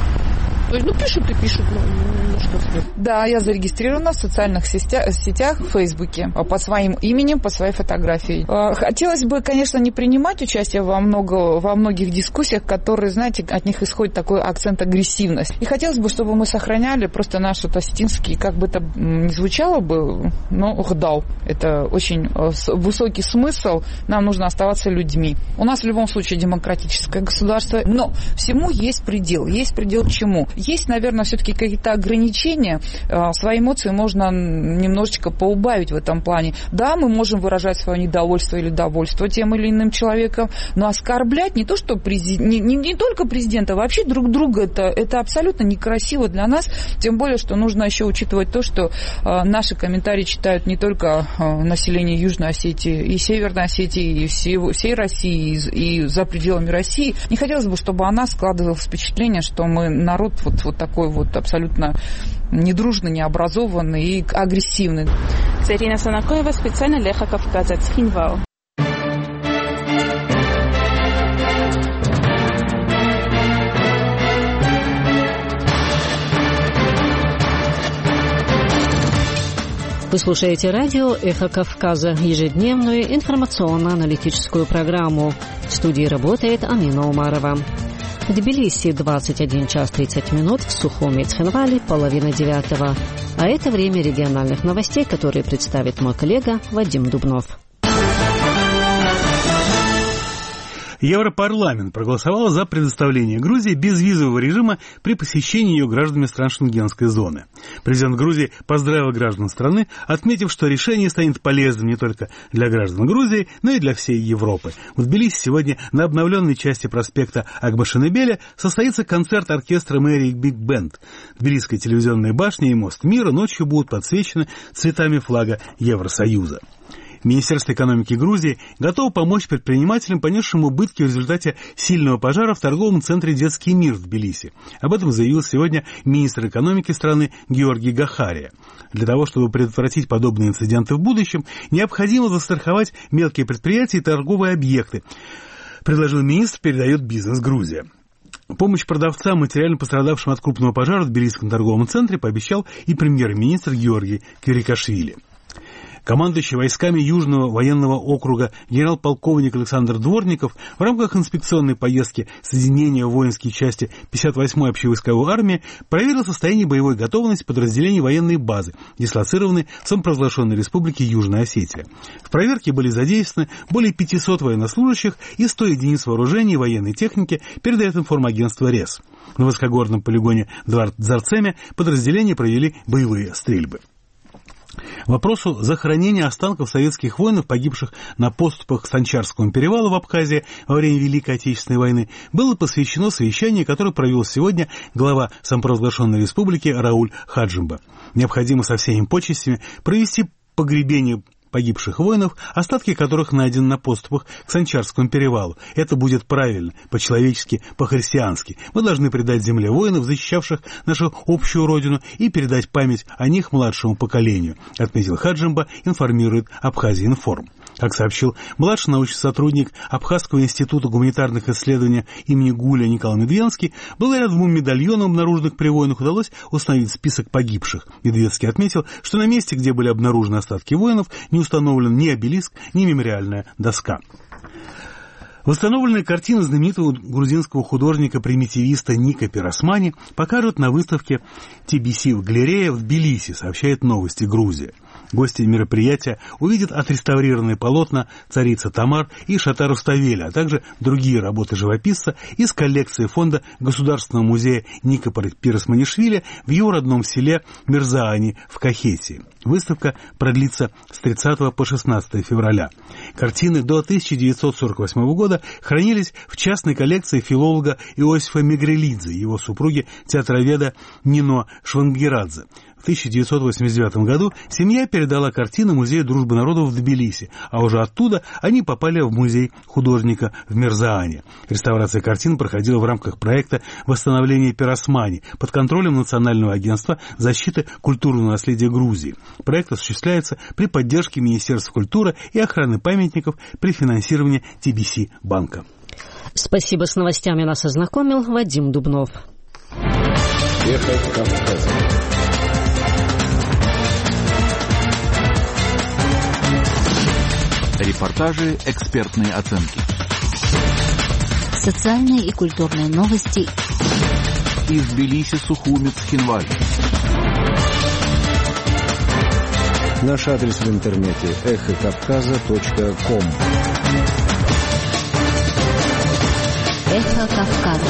То есть, пишут и пишут, что сказать. Да, я зарегистрирована в социальных сетях, в Фейсбуке, под своим именем, под своей фотографией. Хотелось бы, конечно, не принимать участие во многих дискуссиях, которые, знаете, от них исходит такой акцент агрессивности. И хотелось бы, чтобы мы сохраняли просто наш осетинский, как бы это ни звучало бы, но ухдал. Это очень высокий смысл. Нам нужно оставаться людьми. У нас в любом случае демократическое государство, но всему есть предел. Есть предел к чему? Есть, наверное, все-таки какие-то ограничения. Свои эмоции можно немножечко поубавить в этом плане. Да, мы можем выражать свое недовольство или довольство тем или иным человеком, но оскорблять не то, что не только президента, а вообще друг друга, это абсолютно некрасиво для нас. Тем более, что нужно еще учитывать то, что наши комментарии читают не только население Южной Осетии, и Северной Осетии, и всей России, и за пределами России. Не хотелось бы, чтобы она складывалось впечатление, что мы народ вот такой вот абсолютно недружный, необразованный и агрессивный. Это Ирина Санакоева, специально для Эхо Кавказа, Цхинвал. Вы слушаете радио «Эхо Кавказа», ежедневную информационно-аналитическую программу. В студии работает Амина Умарова. В Тбилиси 21 час 30 минут, в Сухуми и Цхинвале 8:30. А это время региональных новостей, которые представит мой коллега Вадим Дубнов. Европарламент проголосовал за предоставление Грузии безвизового режима при посещении ее гражданами стран Шенгенской зоны. Президент Грузии поздравил граждан страны, отметив, что решение станет полезным не только для граждан Грузии, но и для всей Европы. В Тбилиси сегодня на обновленной части проспекта Акбашенебеля состоится концерт оркестра мэрии «Биг Бенд». Тбилисская телевизионная башня и мост мира ночью будут подсвечены цветами флага Евросоюза. Министерство экономики Грузии готово помочь предпринимателям, понесшим убытки в результате сильного пожара в торговом центре «Детский мир» в Тбилиси. Об этом заявил сегодня министр экономики страны Георгий Гахария. Для того, чтобы предотвратить подобные инциденты в будущем, необходимо застраховать мелкие предприятия и торговые объекты, предложил министр, передает «Бизнес Грузия». Помощь продавцам, материально пострадавшим от крупного пожара в Тбилисском торговом центре, пообещал и премьер-министр Георгий Квирикашвили. Командующий войсками Южного военного округа генерал-полковник Александр Дворников в рамках инспекционной поездки соединения в воинские части 58-й общевойсковой армии проверил состояние боевой готовности подразделений военной базы, дислоцированной в самопровозглашенной республике Южная Осетия. В проверке были задействованы более 500 военнослужащих и 100 единиц вооружения и военной техники, передает информагентство РЕС. На высокогорном полигоне Дзарцеме подразделения провели боевые стрельбы. Вопросу захоронения останков советских воинов, погибших на подступах к Санчарскому перевалу в Абхазии во время Великой Отечественной войны, было посвящено совещание, которое провел сегодня глава самопровозглашенной республики Рауль Хаджимба. Необходимо со всеми почестями провести погребение погибших воинов, остатки которых найдены на подступах к Санчарскому перевалу. Это будет правильно, по-человечески, по-христиански. Мы должны предать земле воинов, защищавших нашу общую родину, и передать память о них младшему поколению, отметил Хаджимба, информирует Абхазия-Информ. Как сообщил младший научный сотрудник Абхазского института гуманитарных исследований имени Гуля Николай Медведский, благодаря 2 медальонам, обнаруженных при войнах, удалось установить список погибших. Медведский отметил, что на месте, где были обнаружены остатки воинов, не установлен ни обелиск, ни мемориальная доска. Восстановленные картины знаменитого грузинского художника-примитивиста Ника Пиросмани покажут на выставке TBC в галерее в Тбилиси, сообщает «Новости Грузии». Гости мероприятия увидят отреставрированные полотна «Царица Тамар» и «Шата Руставеля», а также другие работы живописца из коллекции фонда Государственного музея Ника Пиросманишвили в его родном селе Мирзаани в Кахетии. Выставка продлится с 30 по 16 февраля. Картины до 1948 года хранились в частной коллекции филолога Иосифа Мегрелидзе и его супруги театроведа Нино Швангирадзе. В 1989 году семья передала картины Музею дружбы народов в Тбилиси, а уже оттуда они попали в музей художника в Мирзаане. Реставрация картин проходила в рамках проекта «Восстановление Пиросмани» под контролем Национального агентства защиты культурного наследия Грузии. Проект осуществляется при поддержке Министерства культуры и охраны памятников при финансировании TBC банка. Спасибо, с новостями нас ознакомил Вадим Дубнов. Эхо Кавказа. Репортажи, экспертные оценки. Социальные и культурные новости. Из Тбилиси, Сухуми, Цхинвале. Наш адрес в интернете эхокавказа.ком. Эхо Кавказа.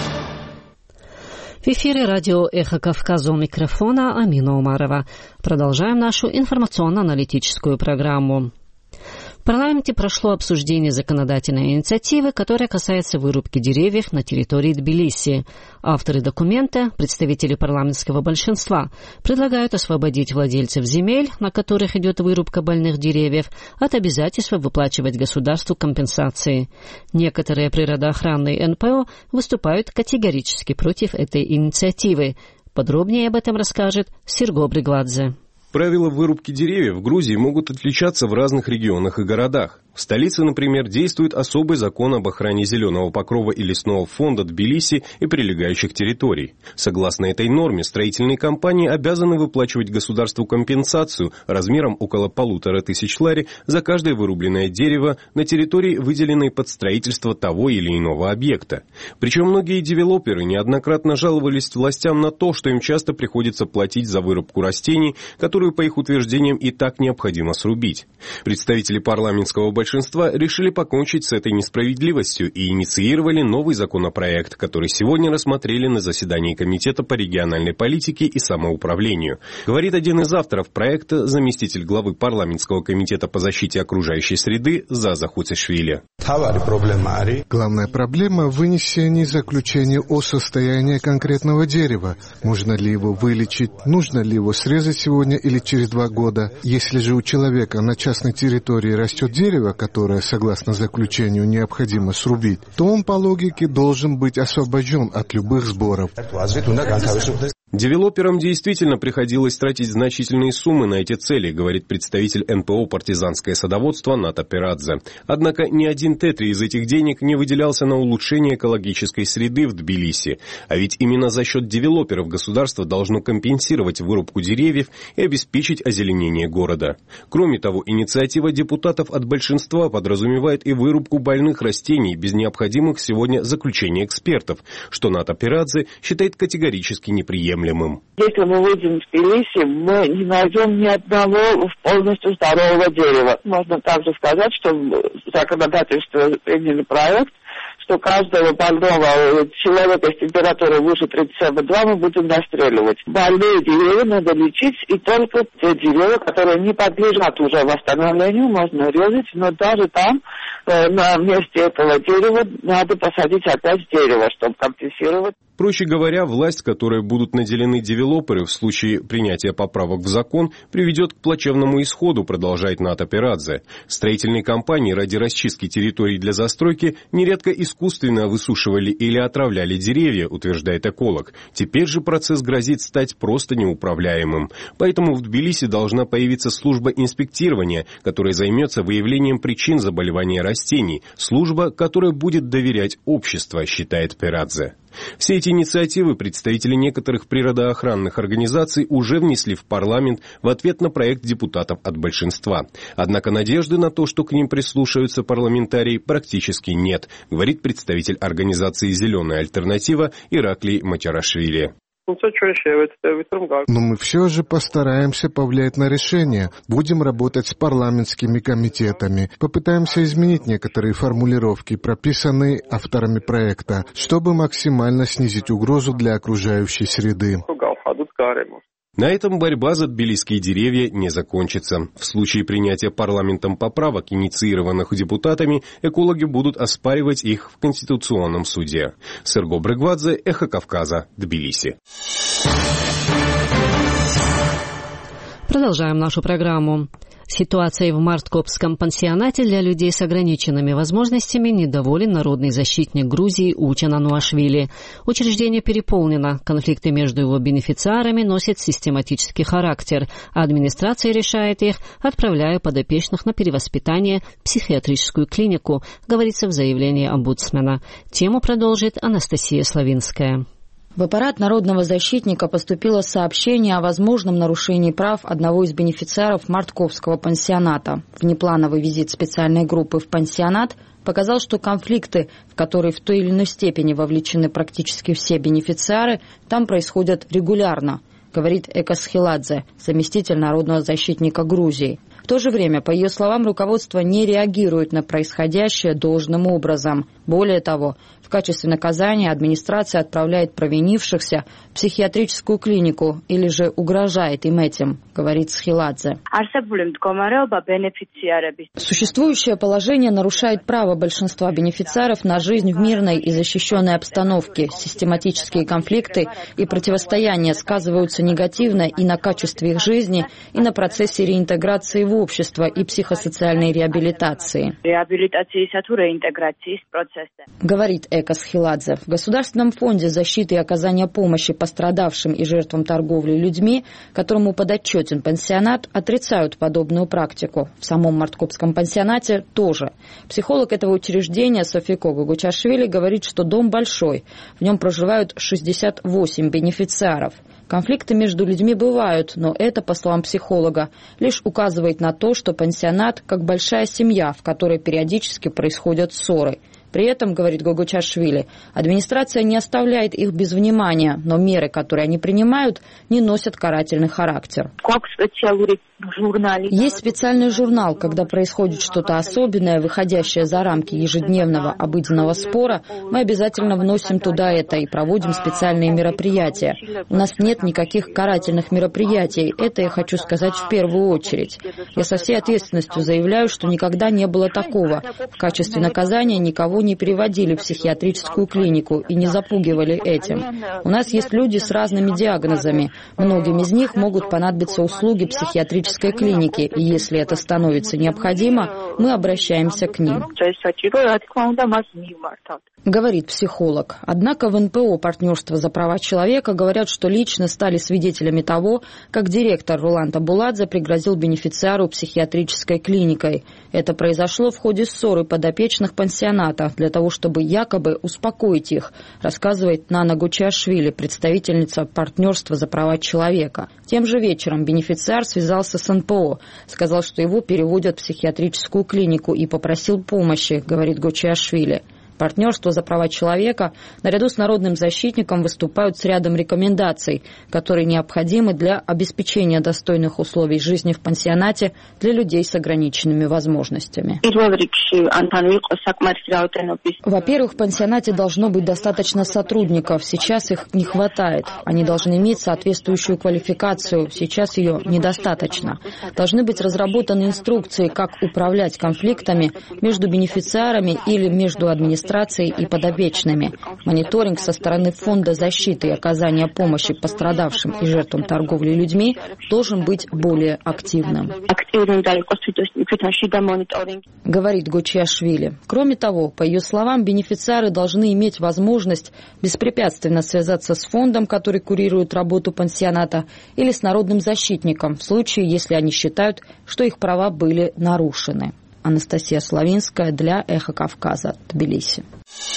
В эфире радио «Эхо Кавказа», у микрофона Амина Умарова. Продолжаем нашу информационно-аналитическую программу. В парламенте прошло обсуждение законодательной инициативы, которая касается вырубки деревьев на территории Тбилиси. Авторы документа, представители парламентского большинства, предлагают освободить владельцев земель, на которых идет вырубка больных деревьев, от обязательства выплачивать государству компенсации. Некоторые природоохранные НПО выступают категорически против этой инициативы. Подробнее об этом расскажет Серго Бригладзе. Правила вырубки деревьев в Грузии могут отличаться в разных регионах и городах. В столице, например, действует особый закон об охране зеленого покрова и лесного фонда Тбилиси и прилегающих территорий. Согласно этой норме, строительные компании обязаны выплачивать государству компенсацию размером около 1500 лари за каждое вырубленное дерево на территории, выделенной под строительство того или иного объекта. Причем многие девелоперы неоднократно жаловались властям на то, что им часто приходится платить за вырубку растений, которую, по их утверждениям, и так необходимо срубить. Представители парламентского большинства решили покончить с этой несправедливостью и инициировали новый законопроект, который сегодня рассмотрели на заседании Комитета по региональной политике и самоуправлению. Говорит один из авторов проекта, заместитель главы парламентского комитета по защите окружающей среды Заза Хуцишвили. Главная проблема – вынесение заключения о состоянии конкретного дерева. Можно ли его вылечить, нужно ли его срезать сегодня или через 2 года. Если же у человека на частной территории растет дерево, которое, согласно заключению, необходимо срубить, то он по логике должен быть освобожден от любых сборов. Девелоперам действительно приходилось тратить значительные суммы на эти цели, говорит представитель НПО «Партизанское садоводство» Ната Перадзе. Однако ни один тетри из этих денег не выделялся на улучшение экологической среды в Тбилиси. А ведь именно за счет девелоперов государство должно компенсировать вырубку деревьев и обеспечить озеленение города. Кроме того, инициатива депутатов от большинства подразумевает и вырубку больных растений без необходимых сегодня заключений экспертов, что Ната Перадзе считает категорически неприемлемым. Если мы выйдем в Тбилиси, мы не найдем ни одного полностью здорового дерева. Можно также сказать, что в законодательстве приняли проект, что каждого больного человека с температурой выше 37,2 мы будем расстреливать. Больные деревья надо лечить, и только те деревья, которые не подлежат уже восстановлению, можно резать, но даже там, на месте этого дерева, надо посадить опять дерево, чтобы компенсировать. Проще говоря, власть, которой будут наделены девелоперы в случае принятия поправок в закон, приведет к плачевному исходу, продолжает Ната Перадзе. Строительные компании ради расчистки территорий для застройки нередко искусственно высушивали или отравляли деревья, утверждает эколог. Теперь же процесс грозит стать просто неуправляемым. Поэтому в Тбилиси должна появиться служба инспектирования, которая займется выявлением причин заболевания растений, служба, которая будет доверять общество, считает Перадзе. Все эти инициативы представители некоторых природоохранных организаций уже внесли в парламент в ответ на проект депутатов от большинства. Однако надежды на то, что к ним прислушаются парламентарии, практически нет, говорит представитель организации «Зеленая альтернатива» Ираклий Матярашвили. Но мы все же постараемся повлиять на решение. Будем работать с парламентскими комитетами. Попытаемся изменить некоторые формулировки, прописанные авторами проекта, чтобы максимально снизить угрозу для окружающей среды. На этом борьба за тбилисские деревья не закончится. В случае принятия парламентом поправок, инициированных депутатами, экологи будут оспаривать их в Конституционном суде. Серго Брыгвадзе, Эхо Кавказа, Тбилиси. Продолжаем нашу программу. Ситуацией в Марткопском пансионате для людей с ограниченными возможностями недоволен народный защитник Грузии Учен Ануашвили. Учреждение переполнено, конфликты между его бенефициарами носят систематический характер, а администрация решает их, отправляя подопечных на перевоспитание в психиатрическую клинику, говорится в заявлении омбудсмена. Тему продолжит Анастасия Славинская. В аппарат народного защитника поступило сообщение о возможном нарушении прав одного из бенефициаров Мартковского пансионата. Внеплановый визит специальной группы в пансионат показал, что конфликты, в которые в той или иной степени вовлечены практически все бенефициары, там происходят регулярно, говорит Эка Схиладзе, заместитель народного защитника Грузии. В то же время, по ее словам, руководство не реагирует на происходящее должным образом. Более того, в качестве наказания администрация отправляет провинившихся в психиатрическую клинику или же угрожает им этим, говорит Схиладзе. Существующее положение нарушает право большинства бенефициаров на жизнь в мирной и защищенной обстановке. Систематические конфликты и противостояния сказываются негативно и на качестве их жизни, и на процессе реинтеграции в общество и психосоциальной реабилитации. Говорит Экос Хиладзе. В Государственном фонде защиты и оказания помощи пострадавшим и жертвам торговли людьми, которому подотчетен пансионат, отрицают подобную практику. В самом Марткопском пансионате тоже. Психолог этого учреждения Софико Гогучашвили говорит, что дом большой. В нем проживают 68 бенефициаров. Конфликты между людьми бывают, но это, по словам психолога, лишь указывает на то, что пансионат как большая семья, в которой периодически происходят ссоры. При этом, говорит Гогучашвили, администрация не оставляет их без внимания, но меры, которые они принимают, не носят карательный характер. Есть специальный журнал, когда происходит что-то особенное, выходящее за рамки ежедневного обыденного спора, мы обязательно вносим туда это и проводим специальные мероприятия. У нас нет никаких карательных мероприятий, это я хочу сказать в первую очередь. Я со всей ответственностью заявляю, что никогда не было такого. В качестве наказания никого не переводили в психиатрическую клинику и не запугивали этим. У нас есть люди с разными диагнозами. Многим из них могут понадобиться услуги психиатрической клиники, и если это становится необходимо, мы обращаемся к ним. Говорит психолог. Однако в НПО «Партнерство за права человека» говорят, что лично стали свидетелями того, как директор Руланд Абуладзе пригрозил бенефициару психиатрической клиникой. Это произошло в ходе ссоры подопечных пансионата для того, чтобы якобы успокоить их, рассказывает Нана Гучашвили, представительница «Партнерства за права человека». Тем же вечером бенефициар связался с НПО, сказал, что его переводят в психиатрическую клинику и попросил помощи, говорит Гучашвили. Партнерство за права человека наряду с народным защитником выступают с рядом рекомендаций, которые необходимы для обеспечения достойных условий жизни в пансионате для людей с ограниченными возможностями. Во-первых, в пансионате должно быть достаточно сотрудников. Сейчас их не хватает. Они должны иметь соответствующую квалификацию. Сейчас ее недостаточно. Должны быть разработаны инструкции, как управлять конфликтами между бенефициарами или между администрацией и подопечными. Мониторинг со стороны Фонда защиты и оказания помощи пострадавшим и жертвам торговли людьми должен быть более активным. Говорит Гучашвили. Кроме того, по ее словам, бенефициары должны иметь возможность беспрепятственно связаться с фондом, который курирует работу пансионата, или с народным защитником, в случае, если они считают, что их права были нарушены. Анастасия Славинская для «Эхо Кавказа», Тбилиси.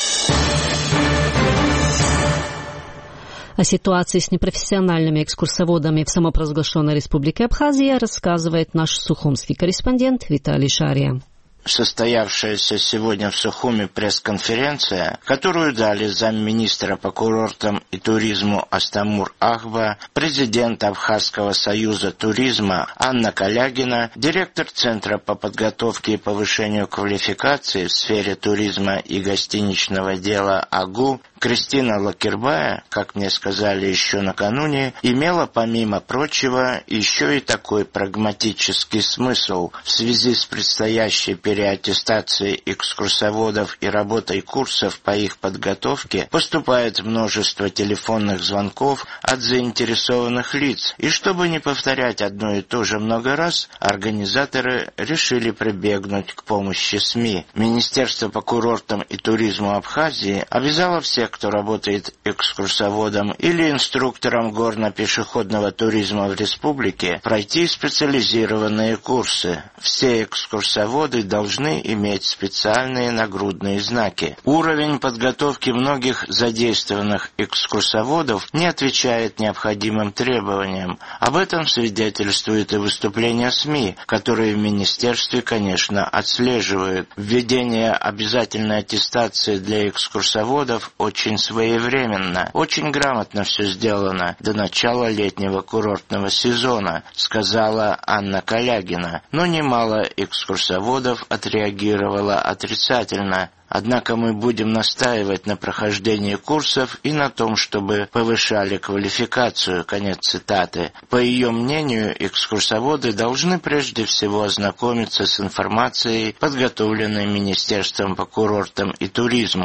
О ситуации с непрофессиональными экскурсоводами в самопровозглашенной Республике Абхазия рассказывает наш сухумский корреспондент Виталий Шария. Состоявшаяся сегодня в Сухуме пресс-конференция, которую дали замминистра по курортам и туризму Астамур Ахба, президент Абхазского союза туризма Анна Калягина, директор Центра по подготовке и повышению квалификации в сфере туризма и гостиничного дела АГУ Кристина Лакирбая, как мне сказали еще накануне, имела, помимо прочего, еще и такой прагматический смысл. В связи с предстоящей переаттестацией экскурсоводов и работой курсов по их подготовке поступает множество телефонных звонков от заинтересованных лиц. И чтобы не повторять одно и то же много раз, организаторы решили прибегнуть к помощи СМИ. Министерство по курортам и туризму Абхазии обязало всех, кто работает экскурсоводом или инструктором горно-пешеходного туризма в республике, пройти специализированные курсы. Все экскурсоводы должны иметь специальные нагрудные знаки. Уровень подготовки многих задействованных экскурсоводов не отвечает необходимым требованиям. Об этом свидетельствует и выступление СМИ, которые в министерстве, конечно, отслеживают. Введение обязательной аттестации для экскурсоводов очень своевременно, очень грамотно все сделано до начала летнего курортного сезона, сказала Анна Калягина. Но немало экскурсоводов отреагировало отрицательно. Однако мы будем настаивать на прохождении курсов и на том, чтобы повышали квалификацию. Конец цитаты. По ее мнению, экскурсоводы должны прежде всего ознакомиться с информацией, подготовленной Министерством по курортам и туризму.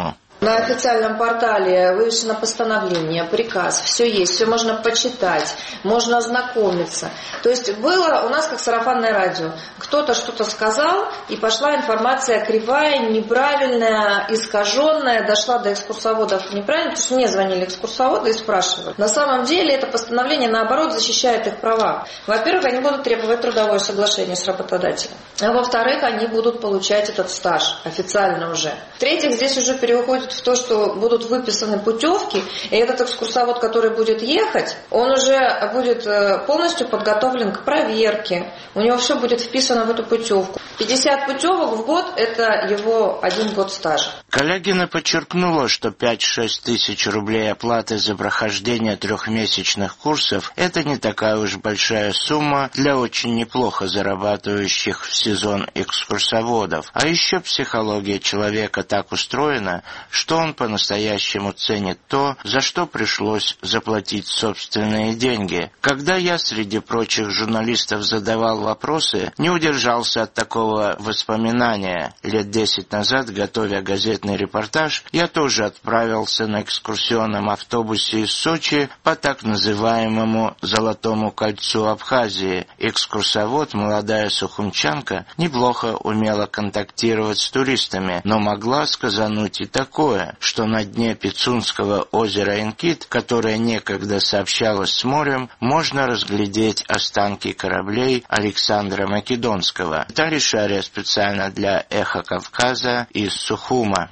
На официальном портале вывешено постановление, приказ, все есть, все можно почитать, можно ознакомиться. То есть было у нас как сарафанное радио. Кто-то что-то сказал, и пошла информация кривая, неправильная, искаженная, дошла до экскурсоводов неправильно, потому что мне звонили экскурсоводы и спрашивали. На самом деле это постановление, наоборот, защищает их права. Во-первых, они будут требовать трудовое соглашение с работодателем. А во-вторых, они будут получать этот стаж официально уже. В-третьих, здесь уже переходит в то, что будут выписаны путевки, и этот экскурсовод, который будет ехать, он уже будет полностью подготовлен к проверке. У него все будет вписано в эту путевку. 50 путевок в год – это его 1 год стажа. Коллегина подчеркнула, что 5-6 тысяч рублей оплаты за прохождение 3-месячных курсов – это не такая уж большая сумма для очень неплохо зарабатывающих в сезон экскурсоводов. А еще психология человека так устроена, что он по-настоящему ценит то, за что пришлось заплатить собственные деньги. Когда я среди прочих журналистов задавал вопросы, не удержался от такого воспоминания. Лет 10 назад, готовя газетный репортаж, я тоже отправился на экскурсионном автобусе из Сочи по так называемому «Золотому кольцу Абхазии». Экскурсовод, молодая сухумчанка, неплохо умела контактировать с туристами, но могла сказануть и такое, что на дне Пицунского озера Инкит, которое некогда сообщалось с морем, можно разглядеть останки кораблей Александра Македонского. Виталий Шария специально для «Эхо Кавказа» из Сухума.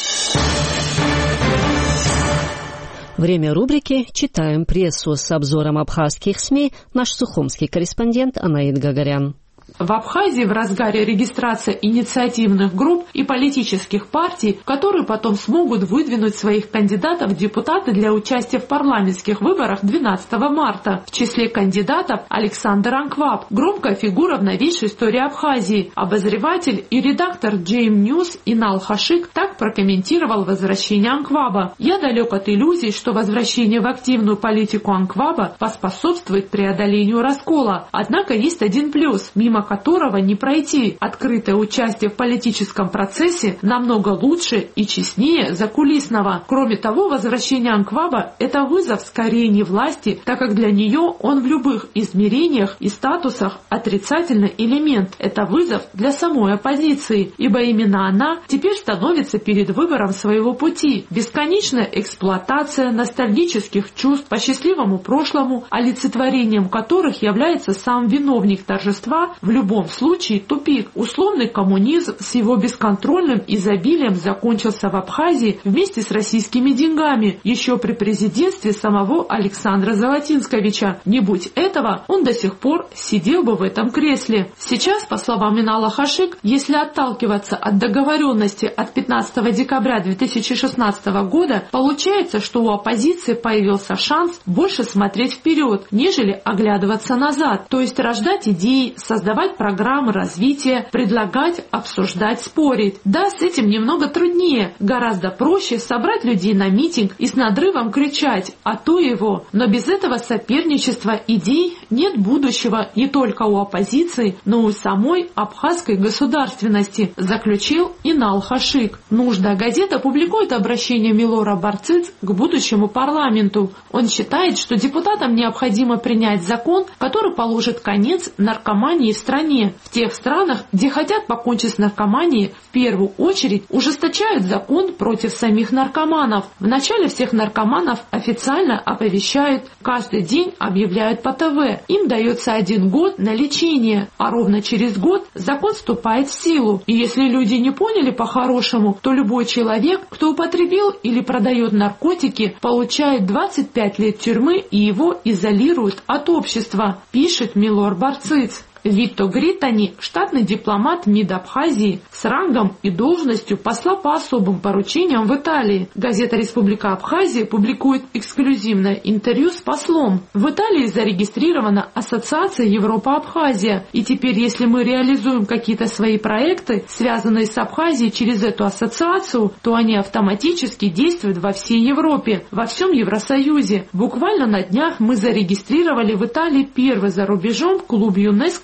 Время рубрики «Читаем прессу» с обзором абхазских СМИ наш сухумский корреспондент Анаид Гагарян. В Абхазии в разгаре регистрация инициативных групп и политических партий, которые потом смогут выдвинуть своих кандидатов в депутаты для участия в парламентских выборах 12 марта. В числе кандидатов Александр Анкваб, громкая фигура в новейшей истории Абхазии. Обозреватель и редактор JM News Инал Хашик так прокомментировал возвращение Анкваба. «Я далек от иллюзий, что возвращение в активную политику Анкваба поспособствует преодолению раскола. Однако есть один плюс, мимо которого не пройти. Открытое участие в политическом процессе намного лучше и честнее закулисного. Кроме того, возвращение Анкваба – это вызов скорее не власти, так как для нее он в любых измерениях и статусах отрицательный элемент. Это вызов для самой оппозиции, ибо именно она теперь становится перед выбором своего пути. Бесконечная эксплуатация ностальгических чувств по счастливому прошлому, олицетворением которых является сам виновник торжества, в любом случае тупик. Условный коммунизм с его бесконтрольным изобилием закончился в Абхазии вместе с российскими деньгами, еще при президентстве самого Александра Золотинсковича. Не будь этого, он до сих пор сидел бы в этом кресле. Сейчас, по словам Инала Хашик, если отталкиваться от договоренности от 15 декабря 2016 года, получается, что у оппозиции появился шанс больше смотреть вперед, нежели оглядываться назад, то есть рождать идеи, создавать программы развития, предлагать, обсуждать, спорить. Да, с этим немного труднее. Гораздо проще собрать людей на митинг и с надрывом кричать, а то его. Но без этого соперничества идей нет будущего не только у оппозиции, но и у самой абхазской государственности, заключил Инал Хашик. «Нужда» газета публикует обращение Милора Барциц к будущему парламенту. Он считает, что депутатам необходимо принять закон, который положит конец наркомании в стране. В тех странах, где хотят покончить с наркоманией, в первую очередь ужесточают закон против самих наркоманов. В начале всех наркоманов официально оповещают, каждый день объявляют по ТВ. Им дается 1 год на лечение, а ровно через год закон вступает в силу. И если люди не поняли по-хорошему, то любой человек, кто употребил или продает наркотики, получает 25 лет тюрьмы и его изолируют от общества, пишет Милор Барциц. Витто Гритани, штатный дипломат МИД Абхазии с рангом и должностью посла по особым поручениям в Италии. Газета «Республика Абхазия» публикует эксклюзивное интервью с послом. В Италии зарегистрирована Ассоциация Европа-Абхазия, и теперь, если мы реализуем какие-то свои проекты, связанные с Абхазией через эту ассоциацию, то они автоматически действуют во всей Европе, во всем Евросоюзе. Буквально на днях мы зарегистрировали в Италии первый за рубежом клуб ЮНЕСКО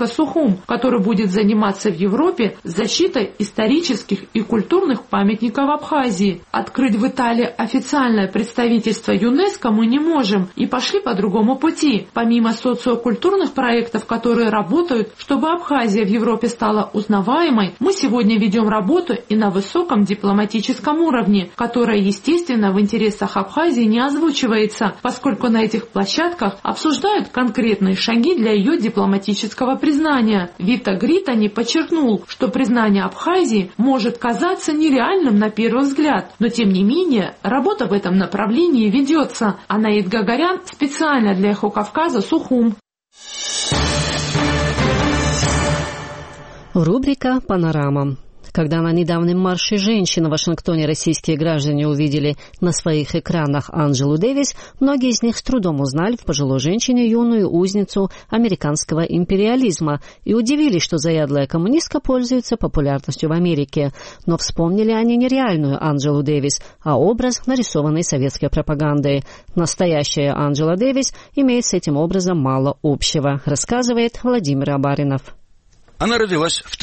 Сухум, который будет заниматься в Европе защитой исторических и культурных памятников Абхазии. Открыть в Италии официальное представительство ЮНЕСКО мы не можем и пошли по другому пути. Помимо социокультурных проектов, которые работают, чтобы Абхазия в Европе стала узнаваемой, мы сегодня ведем работу и на высоком дипломатическом уровне, которая, естественно, в интересах Абхазии не озвучивается, поскольку на этих площадках обсуждают конкретные шаги для ее дипломатического признания. Вита Гритани подчеркнул, что признание Абхазии может казаться нереальным на первый взгляд, но тем не менее работа в этом направлении ведется. Анаид Гагарян специально для «Эхо Кавказа», Сухум. Рубрика «Панорама». Когда на недавнем марше женщин в Вашингтоне российские граждане увидели на своих экранах Анджелу Дэвис, многие из них с трудом узнали в пожилой женщине юную узницу американского империализма и удивились, что заядлая коммунистка пользуется популярностью в Америке. Но вспомнили они не реальную Анджелу Дэвис, а образ, нарисованный советской пропагандой. Настоящая Анджела Дэвис имеет с этим образом мало общего, рассказывает Владимир Абаринов. Она родилась в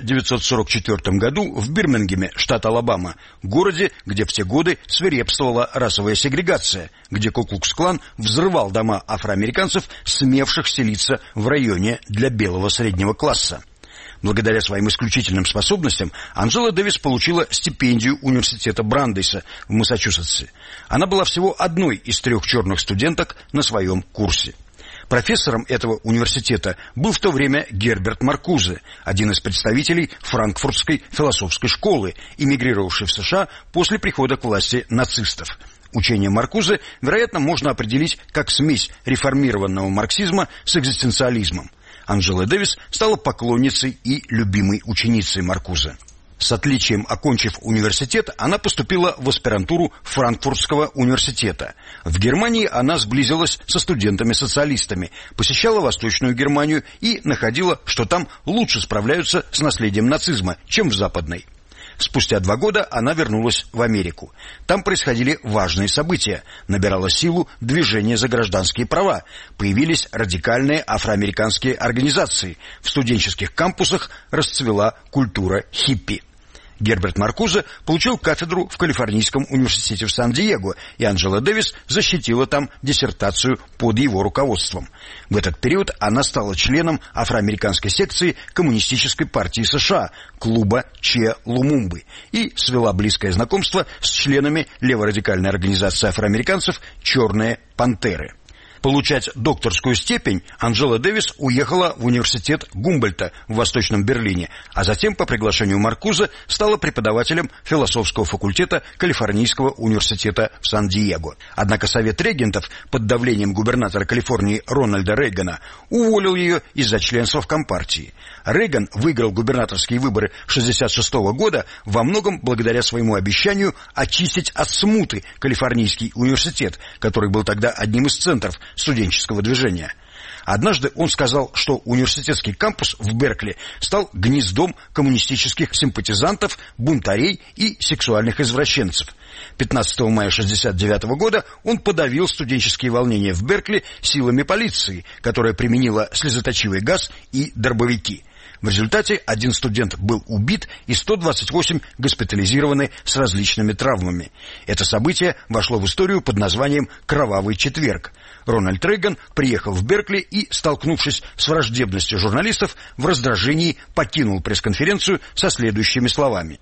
1944 году в Бирмингеме, штат Алабама, городе, где в те годы свирепствовала расовая сегрегация, где Ку-клукс-клан взрывал дома афроамериканцев, смевших селиться в районе для белого среднего класса. Благодаря своим исключительным способностям Анджела Дэвис получила стипендию университета Брандейса в Массачусетсе. Она была всего одной из 3 черных студенток на своем курсе. Профессором этого университета был в то время Герберт Маркузе, один из представителей Франкфуртской философской школы, эмигрировавший в США после прихода к власти нацистов. Учение Маркузе, вероятно, можно определить как смесь реформированного марксизма с экзистенциализмом. Анджела Дэвис стала поклонницей и любимой ученицей Маркузе. С отличием окончив университет, она поступила в аспирантуру Франкфуртского университета. В Германии она сблизилась со студентами-социалистами, посещала Восточную Германию и находила, что там лучше справляются с наследием нацизма, чем в Западной. Спустя 2 года она вернулась в Америку. Там происходили важные события. Набирало силу движение за гражданские права. Появились радикальные афроамериканские организации. В студенческих кампусах расцвела культура хиппи. Герберт Маркузе получил кафедру в Калифорнийском университете в Сан-Диего, и Анджела Дэвис защитила там диссертацию под его руководством. В этот период она стала членом афроамериканской секции Коммунистической партии США, клуба Че Лумумбы, и свела близкое знакомство с членами леворадикальной организации афроамериканцев «Черные пантеры». Получать докторскую степень Анджела Дэвис уехала в университет Гумбольдта в Восточном Берлине, а затем по приглашению Маркузе стала преподавателем философского факультета Калифорнийского университета в Сан-Диего. Однако Совет регентов под давлением губернатора Калифорнии Рональда Рейгана уволил ее из-за членства в Компартии. Рейган выиграл губернаторские выборы 1966 года во многом благодаря своему обещанию очистить от смуты Калифорнийский университет, который был тогда одним из центров студенческого движения. Однажды он сказал, что университетский кампус в Беркли стал гнездом коммунистических симпатизантов, бунтарей и сексуальных извращенцев. 15 мая 1969 года он подавил студенческие волнения в Беркли силами полиции, которая применила слезоточивый газ и дробовики. В результате 1 студент был убит и 128 госпитализированы с различными травмами. Это событие вошло в историю под названием «Кровавый четверг». Рональд Рейган приехал в Беркли и, столкнувшись с враждебностью журналистов, в раздражении покинул пресс-конференцию со следующими словами.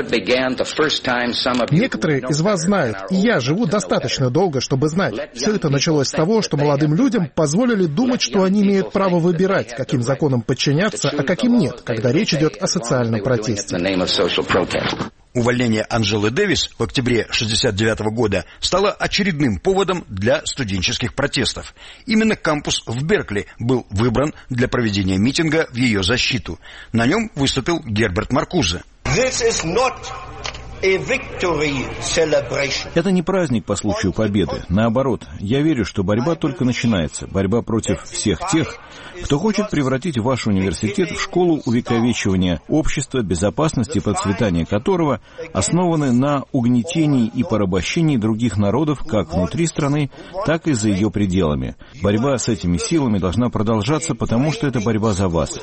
Некоторые из вас знают, и я живу достаточно долго, чтобы знать. Все это началось с того, что молодым людям позволили думать, что они имеют право выбирать, каким законам подчиняться, а каким нет, когда речь идет о социальном протесте. Увольнение Анджелы Дэвис в октябре 1969 года стало очередным поводом для студенческих протестов. Именно кампус в Беркли был выбран для проведения митинга в ее защиту. На нем выступил Герберт Маркузе. Это не праздник по случаю победы. Наоборот, я верю, что борьба только начинается. Борьба против всех тех, кто хочет превратить ваш университет в школу увековечивания общества, безопасности и процветания которого основаны на угнетении и порабощении других народов как внутри страны, так и за ее пределами. Борьба с этими силами должна продолжаться, потому что это борьба за вас.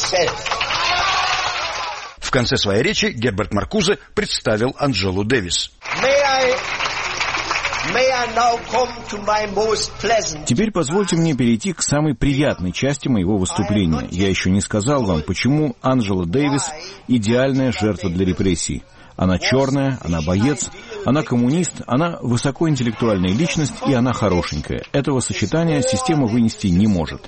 В конце своей речи Герберт Маркузе представил Анджелу Дэвис. Теперь позвольте мне перейти к самой приятной части моего выступления. Я еще не сказал вам, почему Анджела Дэвис – идеальная жертва для репрессий. Она черная, она боец, она коммунист, она высокоинтеллектуальная личность и она хорошенькая. Этого сочетания система вынести не может.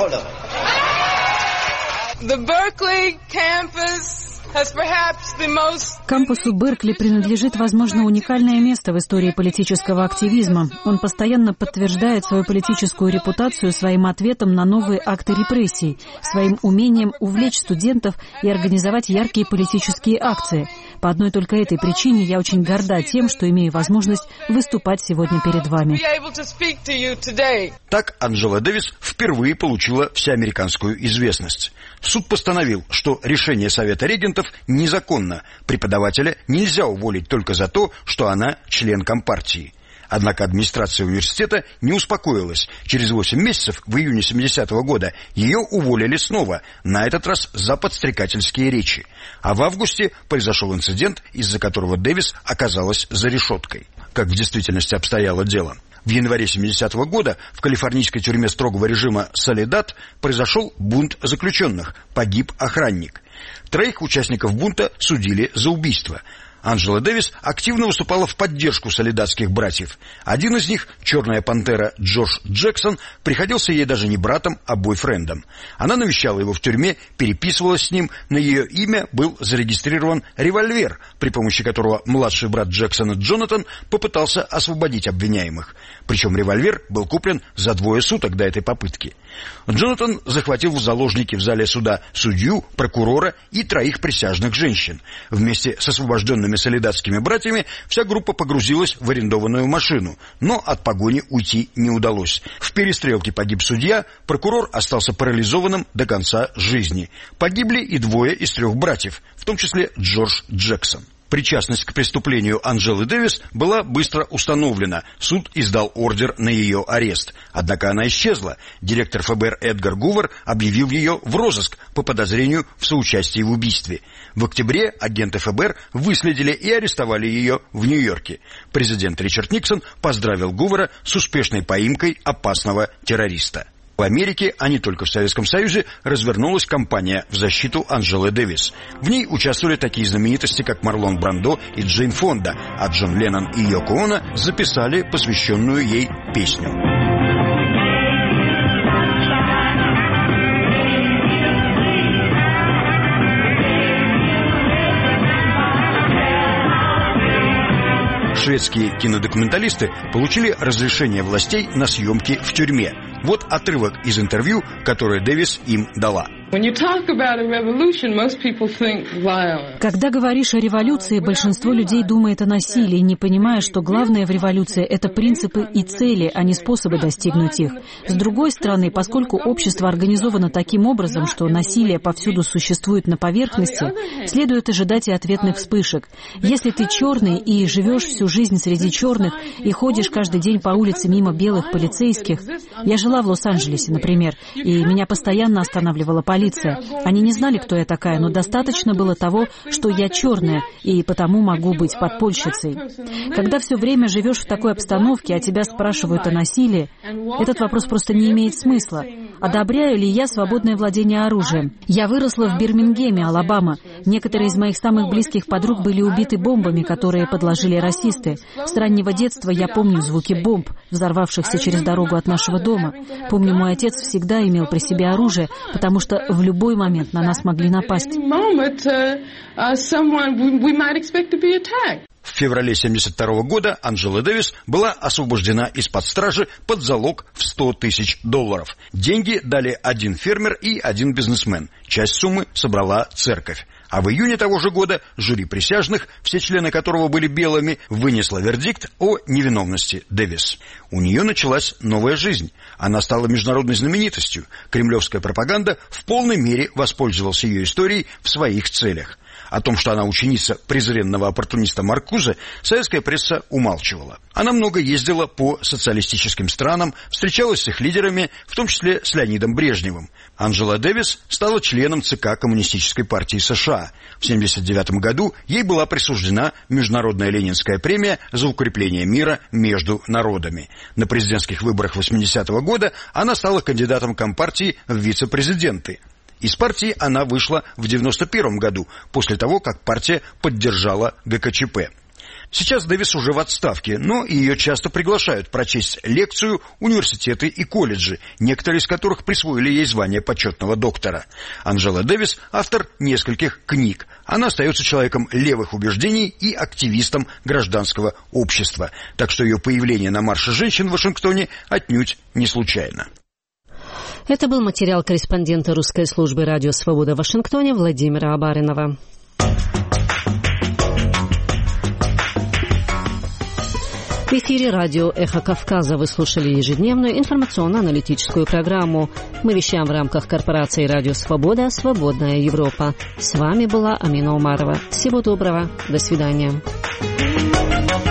Кампусу Беркли принадлежит, возможно, уникальное место в истории политического активизма. Он постоянно подтверждает свою политическую репутацию своим ответом на новые акты репрессий, своим умением увлечь студентов и организовать яркие политические акции. По одной только этой причине я очень горда тем, что имею возможность выступать сегодня перед вами. Так Анджела Дэвис впервые получила всеамериканскую известность. Суд постановил, что решение Совета регентов незаконно. Преподавателя нельзя уволить только за то, что она член Компартии. Однако администрация университета не успокоилась. Через 8 месяцев, в июне 70-го года, ее уволили снова, на этот раз за подстрекательские речи. А в августе произошел инцидент, из-за которого Дэвис оказалась за решеткой. Как в действительности обстояло дело? В январе 70-го года в калифорнийской тюрьме строгого режима «Соледад» произошел бунт заключенных, погиб охранник. 3 участников бунта судили за убийство. Анджела Дэвис активно выступала в поддержку соледадских братьев. Один из них, черная пантера Джош Джексон, приходился ей даже не братом, а бойфрендом. Она навещала его в тюрьме, переписывалась с ним, на ее имя был зарегистрирован револьвер, при помощи которого младший брат Джексона Джонатан попытался освободить обвиняемых. Причем револьвер был куплен за 2 суток до этой попытки. Джонатан захватил в заложники в зале суда судью, прокурора и 3 присяжных женщин. Вместе с освобожденными соледадскими братьями вся группа погрузилась в арендованную машину, но от погони уйти не удалось. В перестрелке погиб судья, прокурор остался парализованным до конца жизни. Погибли и 2 из 3 братьев, в том числе Джордж Джексон. Причастность к преступлению Анджелы Дэвис была быстро установлена. Суд издал ордер на ее арест. Однако она исчезла. Директор ФБР Эдгар Гувер объявил ее в розыск по подозрению в соучастии в убийстве. В октябре агенты ФБР выследили и арестовали ее в Нью-Йорке. Президент Ричард Никсон поздравил Гувера с успешной поимкой опасного террориста. В Америке, а не только в Советском Союзе, развернулась кампания в защиту Анджелы Дэвис. В ней участвовали такие знаменитости, как Марлон Брандо и Джейн Фонда, а Джон Леннон и Йоко Оно записали посвященную ей песню. Шведские кинодокументалисты получили разрешение властей на съемки в тюрьме. Вот отрывок из интервью, которое Дэвис им дала. Когда говоришь о революции, большинство людей думает о насилии, не понимая, что главное в революции – это принципы и цели, а не способы достигнуть их. С другой стороны, поскольку общество организовано таким образом, что насилие повсюду существует на поверхности, следует ожидать и ответных вспышек. Если ты черный и живешь всю жизнь среди черных и ходишь каждый день по улице мимо белых полицейских... Я жила в Лос-Анджелесе, например, и меня постоянно останавливала полиция. Они не знали, кто я такая, но достаточно было того, что я черная, и потому могу быть подпольщицей. Когда все время живешь в такой обстановке, а тебя спрашивают о насилии, этот вопрос просто не имеет смысла. Одобряю ли я свободное владение оружием? Я выросла в Бирмингеме, Алабама. Некоторые из моих самых близких подруг были убиты бомбами, которые подложили расисты. С раннего детства я помню звуки бомб, взорвавшихся через дорогу от нашего дома. Помню, мой отец всегда имел при себе оружие, потому что в любой момент на нас могли напасть. В феврале 1972 года Анджела Дэвис была освобождена из-под стражи под залог в $100 000. Деньги дали один фермер и один бизнесмен. Часть суммы собрала церковь. А в июне того же года жюри присяжных, все члены которого были белыми, вынесло вердикт о невиновности Дэвис. У нее началась новая жизнь. Она стала международной знаменитостью. Кремлевская пропаганда в полной мере воспользовалась ее историей в своих целях. О том, что она ученица презренного оппортуниста Маркузе, советская пресса умалчивала. Она много ездила по социалистическим странам, встречалась с их лидерами, в том числе с Леонидом Брежневым. Анджела Дэвис стала членом ЦК Коммунистической партии США. В 1979 году ей была присуждена Международная Ленинская премия за укрепление мира между народами. На президентских выборах 1980 года она стала кандидатом Компартии в вице-президенты. Из партии она вышла в 1991 году, после того, как партия поддержала ГКЧП. Сейчас Дэвис уже в отставке, но ее часто приглашают прочесть лекцию университеты и колледжи, некоторые из которых присвоили ей звание почетного доктора. Анджела Дэвис – автор нескольких книг. Она остается человеком левых убеждений и активистом гражданского общества, так что ее появление на марше женщин в Вашингтоне отнюдь не случайно. Это был материал корреспондента русской службы «Радио Свобода» в Вашингтоне Владимира Абаринова. В эфире радио «Эхо Кавказа» вы слушали ежедневную информационно-аналитическую программу. Мы вещаем в рамках корпорации «Радио Свобода. Свободная Европа». С вами была Амина Умарова. Всего доброго. До свидания.